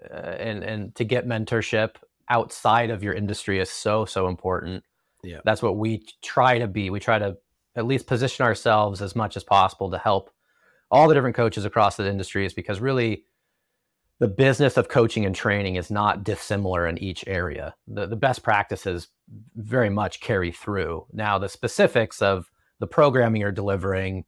and to get mentorship outside of your industry is so important. Yeah. That's what we try to be. We try to at least position ourselves as much as possible to help all the different coaches across the industries, because really the business of coaching and training is not dissimilar in each area. The best practices very much carry through. Now, the specifics of the programming you're delivering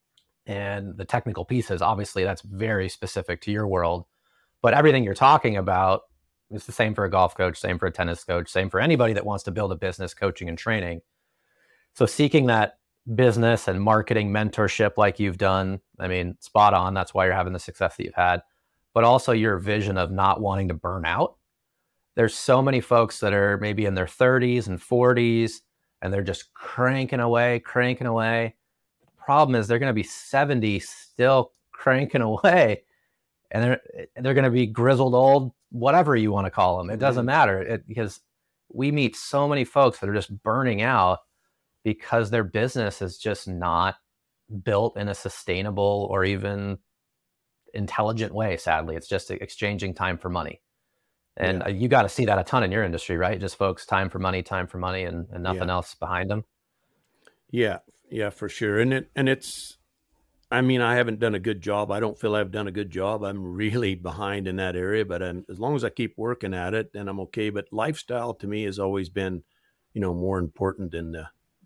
and the technical pieces, obviously that's very specific to your world, but everything you're talking about is the same for a golf coach, same for a tennis coach, same for anybody that wants to build a business coaching and training. So seeking that business and marketing mentorship like you've done, I mean, spot on. That's why you're having the success that you've had. But also your vision of not wanting to burn out. There's so many folks that are maybe in their 30s and 40s, and they're just cranking away, cranking away. The problem is they're going to be 70 still cranking away, and they're going to be grizzled old, whatever you want to call them. It doesn't matter, because we meet so many folks that are just burning out because their business is just not built in a sustainable or even intelligent way. Sadly, it's just exchanging time for money. And Yeah. you got to see that a ton in your industry, right? Just folks, time for money, and Yeah. nothing else behind them. Yeah. Yeah, for sure. And it's, I mean, I haven't done a good job. I don't feel I've done a good job. I'm really behind in that area, but as long as I keep working at it, then I'm okay. But lifestyle to me has always been, more important than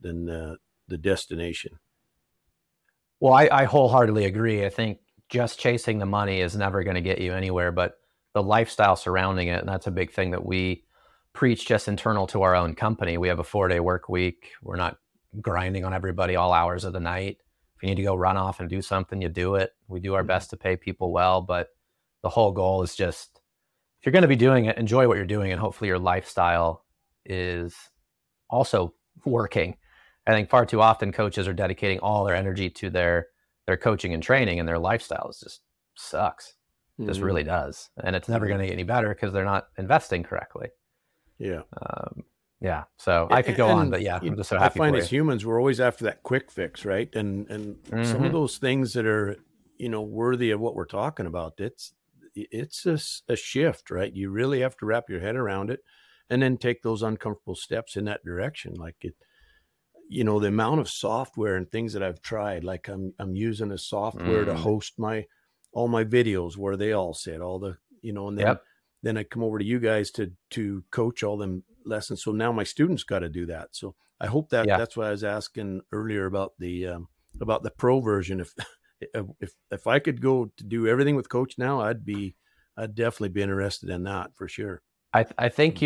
than the destination. Well, I wholeheartedly agree. I think just chasing the money is never going to get you anywhere, but the lifestyle surrounding it, and that's a big thing that we preach just internal to our own company. We have a 4-day work week. We're not grinding on everybody all hours of the night. If you need to go run off and do something, you do it. We do our best to pay people well, but the whole goal is just, if you're going to be doing it, enjoy what you're doing, and hopefully your lifestyle is also working. I think far too often coaches are dedicating all their energy to their coaching and training, and their lifestyle just sucks. It just really does. And it's never going to get any better because they're not investing correctly. Yeah. Yeah. So I could go on, but yeah, I'm just so happy I find for as you. humans, we're always after that quick fix, right? And some of those things that are, worthy of what we're talking about, it's a shift, right? You really have to wrap your head around it and then take those uncomfortable steps in that direction. Like the amount of software and things that I've tried, like I'm using a software to host all my videos where they all sit, all the, and then I come over to you guys to coach all them lessons. So now my students got to do that. So I hope that's why I was asking earlier about the pro version. If I could go to do everything with Coach now, I'd definitely be interested in that for sure. I think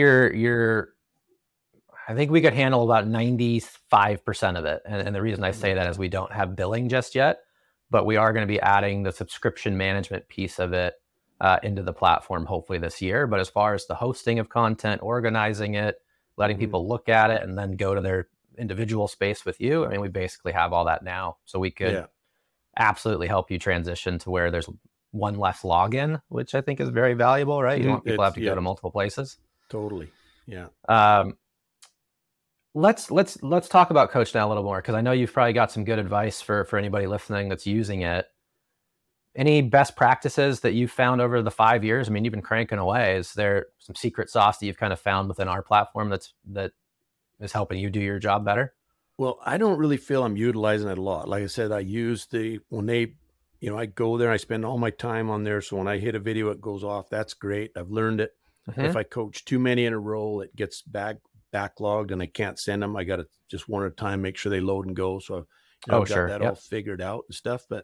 I think we could handle about 95% of it. And the reason I say that is we don't have billing just yet, but we are going to be adding the subscription management piece of it into the platform hopefully this year. But as far as the hosting of content, organizing it, letting people look at it and then go to their individual space with you, I mean, we basically have all that now. So we could absolutely help you transition to where there's one less login, which I think is very valuable, right? You don't want people to have to go to multiple places. Totally. Yeah. Let's talk about Coach now a little more, because I know you've probably got some good advice for anybody listening that's using it. Any best practices that you've found over the 5 years? I mean, you've been cranking away. Is there some secret sauce that you've kind of found within our platform that is helping you do your job better? Well, I don't really feel I'm utilizing it a lot. Like I said, I use I go there, I spend all my time on there. So when I hit a video, it goes off. That's great. I've learned it. If I coach too many in a row, it gets backlogged and I can't send them. I got to just one at a time, make sure they load and go. So I've got that all figured out and stuff. But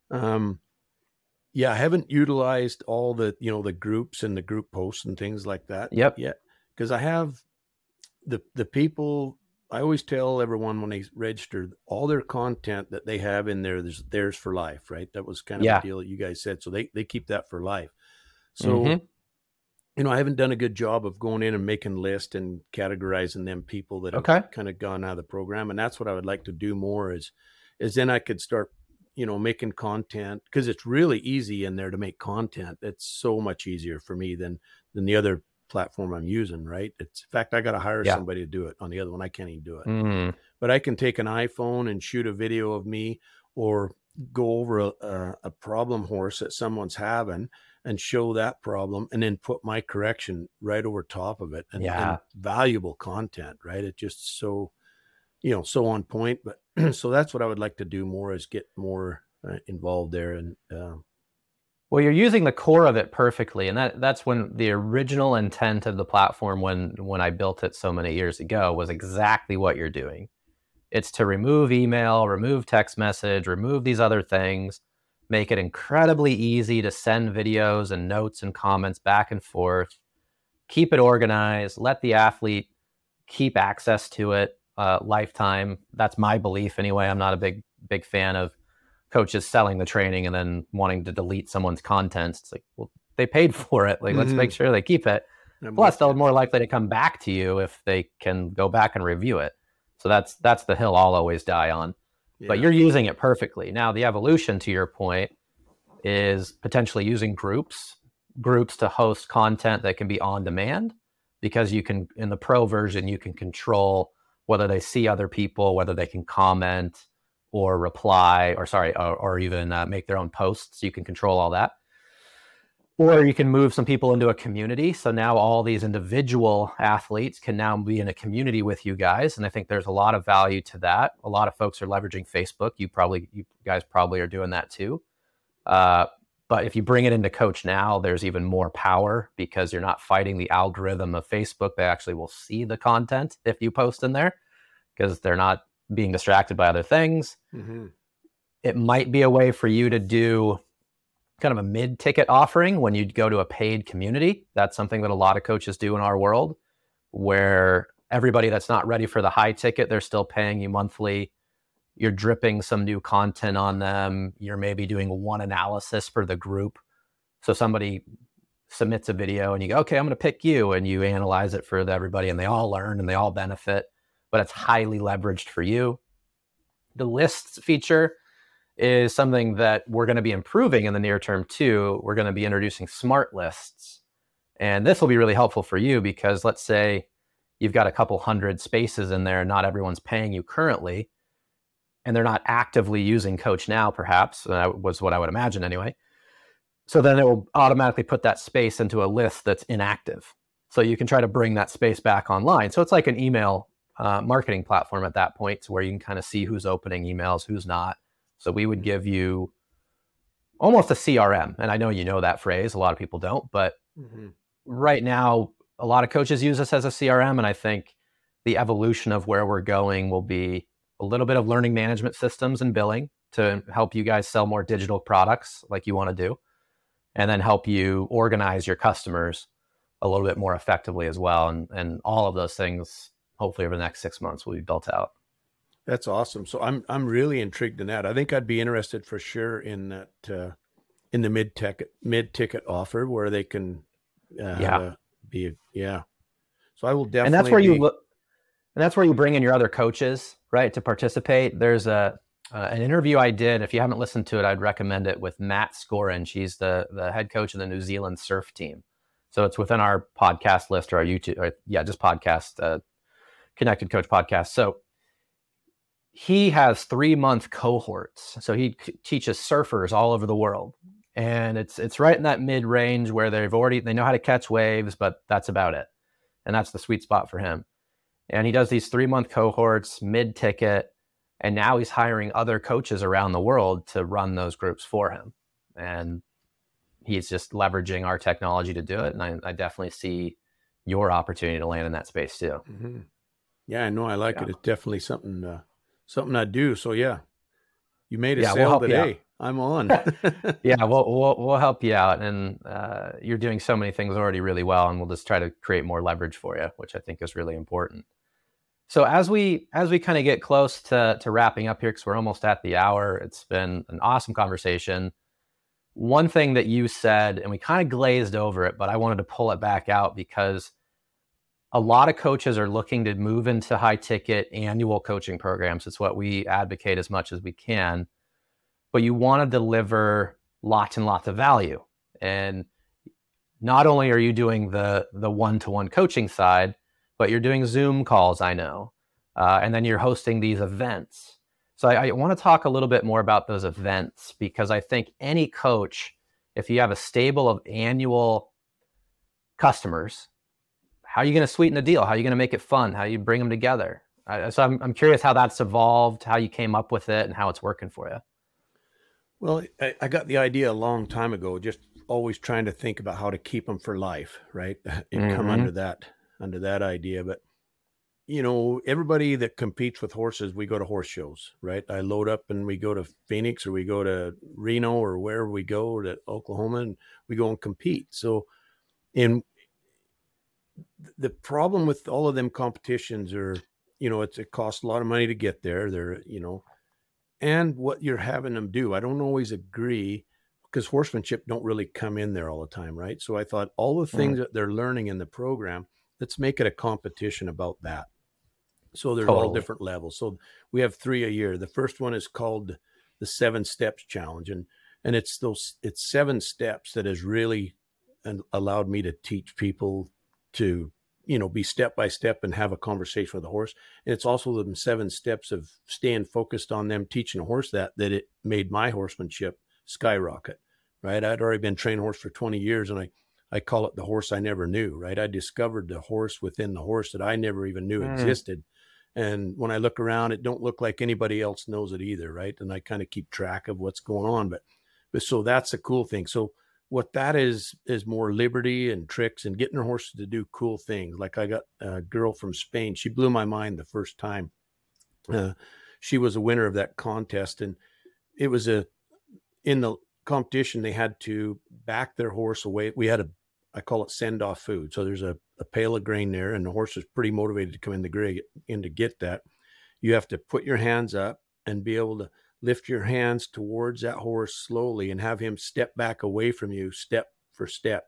I haven't utilized all the, the groups and the group posts and things like that yet. Because I have the people, I always tell everyone when they register, all their content that they have in there, there's theirs for life, right? That was kind of the deal that you guys said. So they keep that for life. So, I haven't done a good job of going in and making lists and categorizing them people that have kind of gone out of the program. And that's what I would like to do more is then I could start, making content, because it's really easy in there to make content. It's so much easier for me than the other platform I'm using, right? In fact, I got to hire somebody to do it on the other one. I can't even do it. But I can take an iPhone and shoot a video of me or go over a problem horse that someone's having and show that problem and then put my correction right over top of it and valuable content, right? It's just so, so on point. But so that's what I would like to do more, is get more involved there. And well, you're using the core of it perfectly. And that's when the original intent of the platform, when I built it so many years ago, was exactly what you're doing. It's to remove email, remove text message, remove these other things, make it incredibly easy to send videos and notes and comments back and forth, keep it organized, let the athlete keep access to it lifetime. That's my belief anyway. I'm not a big fan of coaches selling the training and then wanting to delete someone's content. It's like, well, they paid for it. Like, let's make sure they keep it. Plus, they're more likely to come back to you if they can go back and review it. So that's the hill I'll always die on. But you're using it perfectly. Now, the evolution, to your point, is potentially using groups to host content that can be on demand, because you can, in the pro version, you can control whether they see other people, whether they can comment or reply, or even make their own posts. You can control all that. Or you can move some people into a community. So now all these individual athletes can now be in a community with you guys. And I think there's a lot of value to that. A lot of folks are leveraging Facebook. You guys probably are doing that too. But if you bring it into Coach Now, there's even more power, because you're not fighting the algorithm of Facebook. They actually will see the content if you post in there, because they're not being distracted by other things. Mm-hmm. It might be a way for you to do kind of a mid-ticket offering when you go to a paid community. That's something that a lot of coaches do in our world, where everybody that's not ready for the high ticket, they're still paying you monthly. You're dripping some new content on them. You're maybe doing one analysis for the group. So somebody submits a video and you go, okay, I'm going to pick you, and you analyze it for everybody, and they all learn and they all benefit, but it's highly leveraged for you. The lists feature is something that we're going to be improving in the near term too. We're going to be introducing smart lists. And this will be really helpful for you because let's say you've got a couple hundred spaces in there and not everyone's paying you currently, and they're not actively using Coach Now, perhaps. That was what I would imagine anyway. So then it will automatically put that space into a list that's inactive. So you can try to bring that space back online. So it's like an email marketing platform at that point, to where you can kind of see who's opening emails, who's not. So we would give you almost a CRM. And I know you know that phrase. A lot of people don't. But right now, a lot of coaches use this as a CRM. And I think the evolution of where we're going will be a little bit of learning management systems and billing to help you guys sell more digital products like you want to do, and then help you organize your customers a little bit more effectively as well. And all of those things, hopefully over the next 6 months, will be built out. That's awesome. So I'm really intrigued in that. I think I'd be interested for sure in that, in the mid-ticket offer where they can So I will definitely. And that's where you bring in your other coaches, right, to participate. There's an interview I did. If you haven't listened to it, I'd recommend it, with Matt Scorin. She's the head coach of the New Zealand surf team. So it's within our podcast list, or our YouTube, just podcast, Connected Coach podcast. So he has 3-month cohorts. So he teaches surfers all over the world. And it's right in that mid-range where they know how to catch waves, but that's about it. And that's the sweet spot for him. And he does these 3-month cohorts, mid-ticket, and now he's hiring other coaches around the world to run those groups for him. And he's just leveraging our technology to do it. And I definitely see your opportunity to land in that space too. Mm-hmm. Yeah, I know. I like it. It's definitely something I do. So yeah, you made a sale today. I'm on. Yeah, we'll help you out. And you're doing so many things already really well, and we'll just try to create more leverage for you, which I think is really important. So as we kind of get close to wrapping up here, because we're almost at the hour, it's been an awesome conversation. One thing that you said, and we kind of glazed over it, but I wanted to pull it back out because a lot of coaches are looking to move into high ticket annual coaching programs. It's what we advocate as much as we can, but you want to deliver lots and lots of value. And not only are you doing the one-to-one coaching side, but you're doing Zoom calls, I know. And then you're hosting these events. So I want to talk a little bit more about those events, because I think any coach, if you have a stable of annual customers, how are you going to sweeten the deal? How are you going to make it fun? How do you bring them together? So I'm curious how that's evolved, how you came up with it, and how it's working for you. Well, I got the idea a long time ago, just always trying to think about how to keep them for life, right? And come under that idea. But, everybody that competes with horses, we go to horse shows, right? I load up and we go to Phoenix, or we go to Reno, or wherever we go, to Oklahoma, and we go and compete. So the problem with all of them competitions are, it costs a lot of money to get there. They're, and what you're having them do, I don't always agree, because horsemanship don't really come in there all the time, right? So I thought all the things that they're learning in the program, let's make it a competition about that. So there's all different levels. So we have 3 a year. The first one is called the 7 Steps Challenge, and it's 7 steps that has really allowed me to teach people to, be step by step and have a conversation with a horse. And it's also the 7 steps of staying focused on them, teaching a horse that it made my horsemanship skyrocket, right? I'd already been trained horse for 20 years, and I call it the horse I never knew, right? I discovered the horse within the horse that I never even knew existed. And when I look around, it don't look like anybody else knows it either, right? And I kind of keep track of what's going on. But so that's a cool thing. So what that is more liberty and tricks and getting her horses to do cool things. Like I got a girl from Spain. She blew my mind the first time. Uh, she was a winner of that contest, and it was in the competition, they had to back their horse away. We had I call it send off food. So there's a pail of grain there, and the horse is pretty motivated to come in to get that. You have to put your hands up and be able to lift your hands towards that horse slowly and have him step back away from you step for step.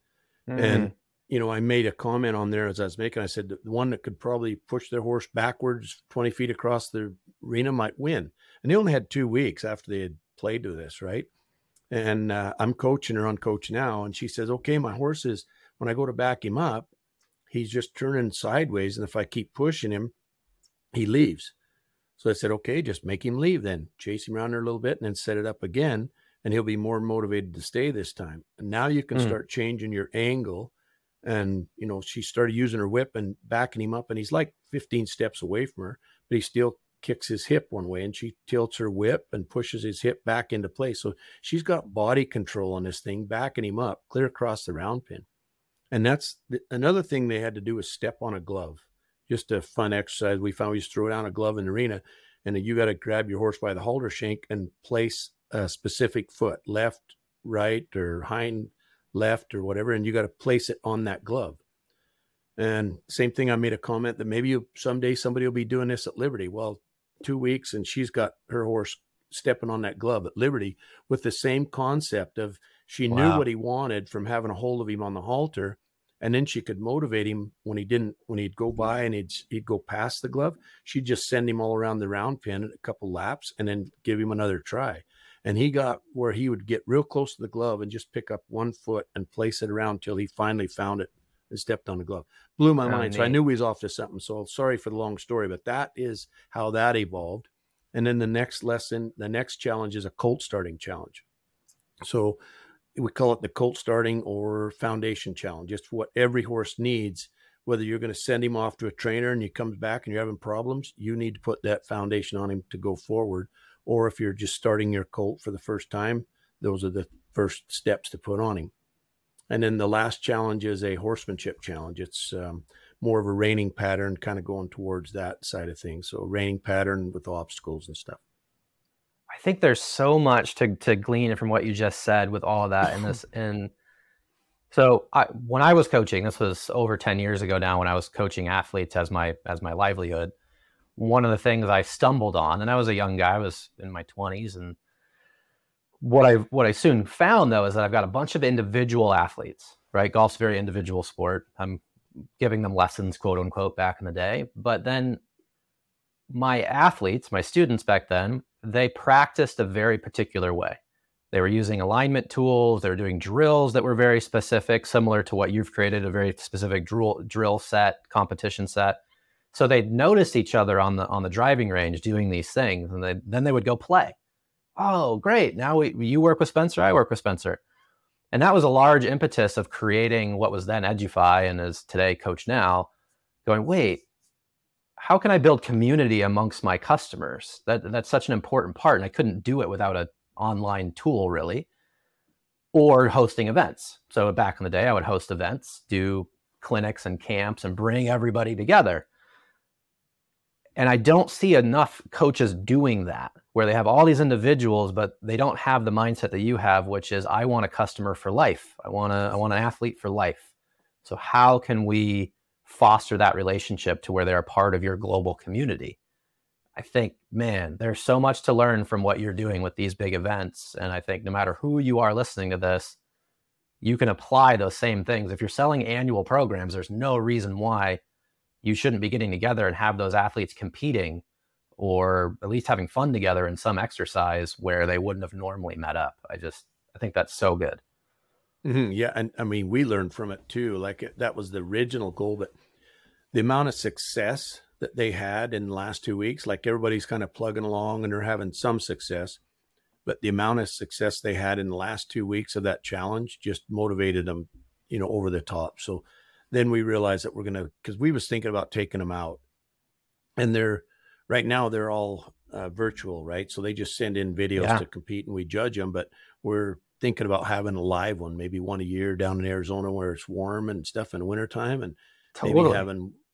And, I made a comment on there as I was making, I said, the one that could probably push their horse backwards 20 feet across the arena might win. And they only had 2 weeks after they had played to this, right? And I'm coaching her on Coach Now. And she says, okay, my horse is, when I go to back him up, he's just turning sideways. And if I keep pushing him, he leaves. So I said, okay, just make him leave then. Chase him around there a little bit and then set it up again. And he'll be more motivated to stay this time. And now you can start changing your angle. And, she started using her whip and backing him up. And he's like 15 steps away from her, but he still kicks his hip one way, and she tilts her whip and pushes his hip back into place. So she's got body control on this thing, backing him up clear across the round pin. And that's another thing they had to do is step on a glove. Just a fun exercise. We found we just throw down a glove in the arena, and then you got to grab your horse by the halter shank and place a specific foot, left, right, or hind left or whatever, and you got to place it on that glove. And same thing, I made a comment that maybe someday somebody will be doing this at Liberty. Well, 2 weeks and she's got her horse stepping on that glove at Liberty with the same concept of she knew what he wanted from having a hold of him on the halter, and then she could motivate him when he'd go by and he'd go past the glove. She'd just send him all around the round pin a couple laps and then give him another try. And he got where he would get real close to the glove and just pick up one foot and place it around till he finally found it and stepped on the glove. Blew my mind. So I knew he was off to something. So sorry for the long story, but that is how that evolved. And then the next challenge is a colt starting challenge. So we call it the colt starting or foundation challenge. It's what every horse needs. Whether you're going to send him off to a trainer and he comes back and you're having problems, you need to put that foundation on him to go forward. Or if you're just starting your colt for the first time, those are the first steps to put on him. And then the last challenge is a horsemanship challenge. It's more of a reining pattern, kind of going towards that side of things. So a reining pattern with obstacles and stuff. I think there's so much to glean from what you just said with all of that in this. And so when I was coaching, this was over 10 years ago now, when I was coaching athletes as my livelihood, one of the things I stumbled on, and I was a young guy, I was in my 20s, and what I soon found, though, is that I've got a bunch of individual athletes, right? Golf's a very individual sport. I'm giving them lessons, quote unquote, back in the day. But then my athletes, my students back then, they practiced a very particular way. They were using alignment tools. They were doing drills that were very specific, similar to what you've created, a very specific drill set, competition set. So they'd notice each other on the driving range doing these things, and then they would go play. Oh, great. Now you work with Spencer, I work with Spencer. And that was a large impetus of creating what was then Edufy and is today Coach Now, going, wait, how can I build community amongst my customers? That's such an important part. And I couldn't do it without an online tool, really, or hosting events. So back in the day, I would host events, do clinics and camps, and bring everybody together. And I don't see enough coaches doing that, where they have all these individuals, but they don't have the mindset that you have, which is, I want a customer for life. I want an athlete for life. So how can we foster that relationship to where they're a part of your global community? I think, man, there's so much to learn from what you're doing with these big events. And I think no matter who you are listening to this, you can apply those same things. If you're selling annual programs, there's no reason why you shouldn't be getting together and have those athletes competing, or at least having fun together in some exercise where they wouldn't have normally met up. I think that's so good. Mm-hmm. Yeah. And I mean, we learned from it too. Like that was the original goal, but the amount of success that they had in the last 2 weeks, like everybody's kind of plugging along and they're having some success, but the amount of success they had in the last 2 weeks of that challenge just motivated them, over the top. So then we realized that because we was thinking about taking them out, and right now they're all virtual, right? So they just send in videos to compete and we judge them, but we're thinking about having a live one, maybe one a year down in Arizona where it's warm and stuff in the wintertime, and maybe having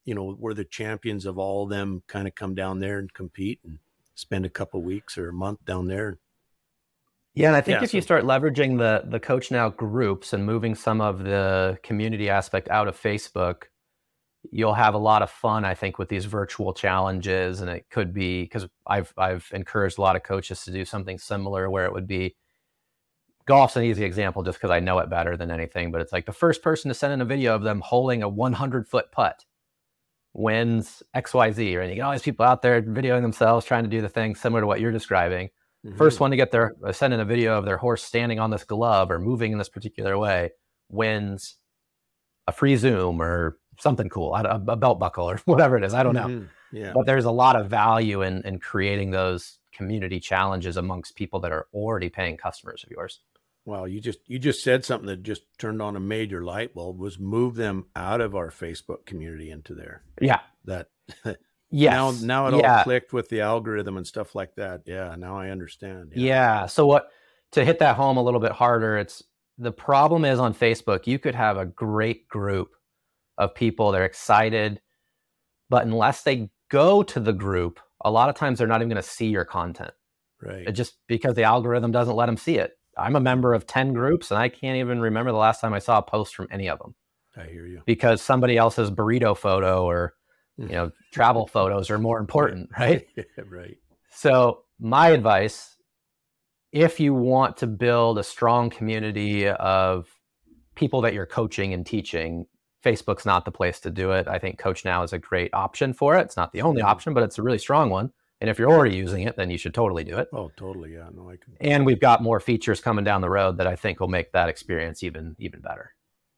where the champions of all of them kind of come down there and compete and spend a couple weeks or a month down there. Yeah, and I think if you start leveraging the Coach Now groups and moving some of the community aspect out of Facebook, you'll have a lot of fun, I think, with these virtual challenges. And it could be, because I've encouraged a lot of coaches to do something similar, where it would be, golf's an easy example just because I know it better than anything, but it's like the first person to send in a video of them holding a 100-foot putt wins XYZ, right? You get all these people out there videoing themselves trying to do the thing similar to what you're describing. Mm-hmm. First one to get send in a video of their horse standing on this glove or moving in this particular way wins a free Zoom or something cool, a belt buckle or whatever it is. I don't know. Mm-hmm. Yeah. But there's a lot of value in creating those community challenges amongst people that are already paying customers of yours. Well, you just said something that just turned on a major light bulb, was move them out of our Facebook community into there. Yeah. That yes. Now it all clicked with the algorithm and stuff like that. Yeah. Now I understand. Yeah. So to hit that home a little bit harder, the problem is on Facebook, you could have a great group of people that are excited, but unless they go to the group, a lot of times they're not even going to see your content. Right. Just because the algorithm doesn't let them see it. I'm a member of 10 groups and I can't even remember the last time I saw a post from any of them. I hear you. Because somebody else's burrito photo or, travel photos are more important, right? Right. So my advice, if you want to build a strong community of people that you're coaching and teaching, Facebook's not the place to do it. I think Coach Now is a great option for it. It's not the only option, but it's a really strong one. And if you're already using it, then you should totally do it. Oh, totally. Yeah. No, I can. And we've got more features coming down the road that I think will make that experience even better.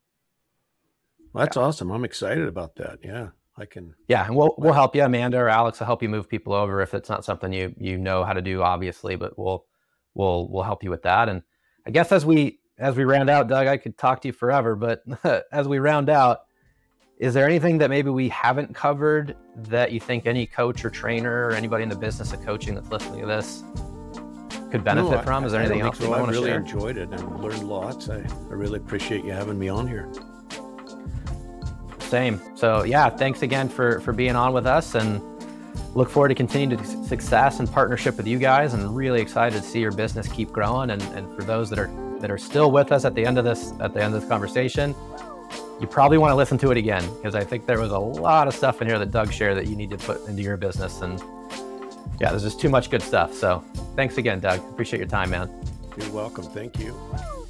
Well, that's awesome. I'm excited about that. Yeah, I can. Yeah, and we'll help you. Amanda or Alex will help you move people over if it's not something you know how to do, obviously. But we'll help you with that. And I guess as we round out, Doug, I could talk to you forever. But as we round out, is there anything that maybe we haven't covered that you think any coach or trainer or anybody in the business of coaching that's listening to this could benefit from? Is there anything else you want to share? I really enjoyed it and learned lots. I really appreciate you having me on here. Same. So yeah, thanks again for being on with us, and look forward to continued success and partnership with you guys, and really excited to see your business keep growing. And for those that are still with us at the end of this conversation, you probably want to listen to it again, because I think there was a lot of stuff in here that Doug shared that you need to put into your business. And yeah, there's just too much good stuff. So thanks again, Doug. Appreciate your time, man. You're welcome. Thank you.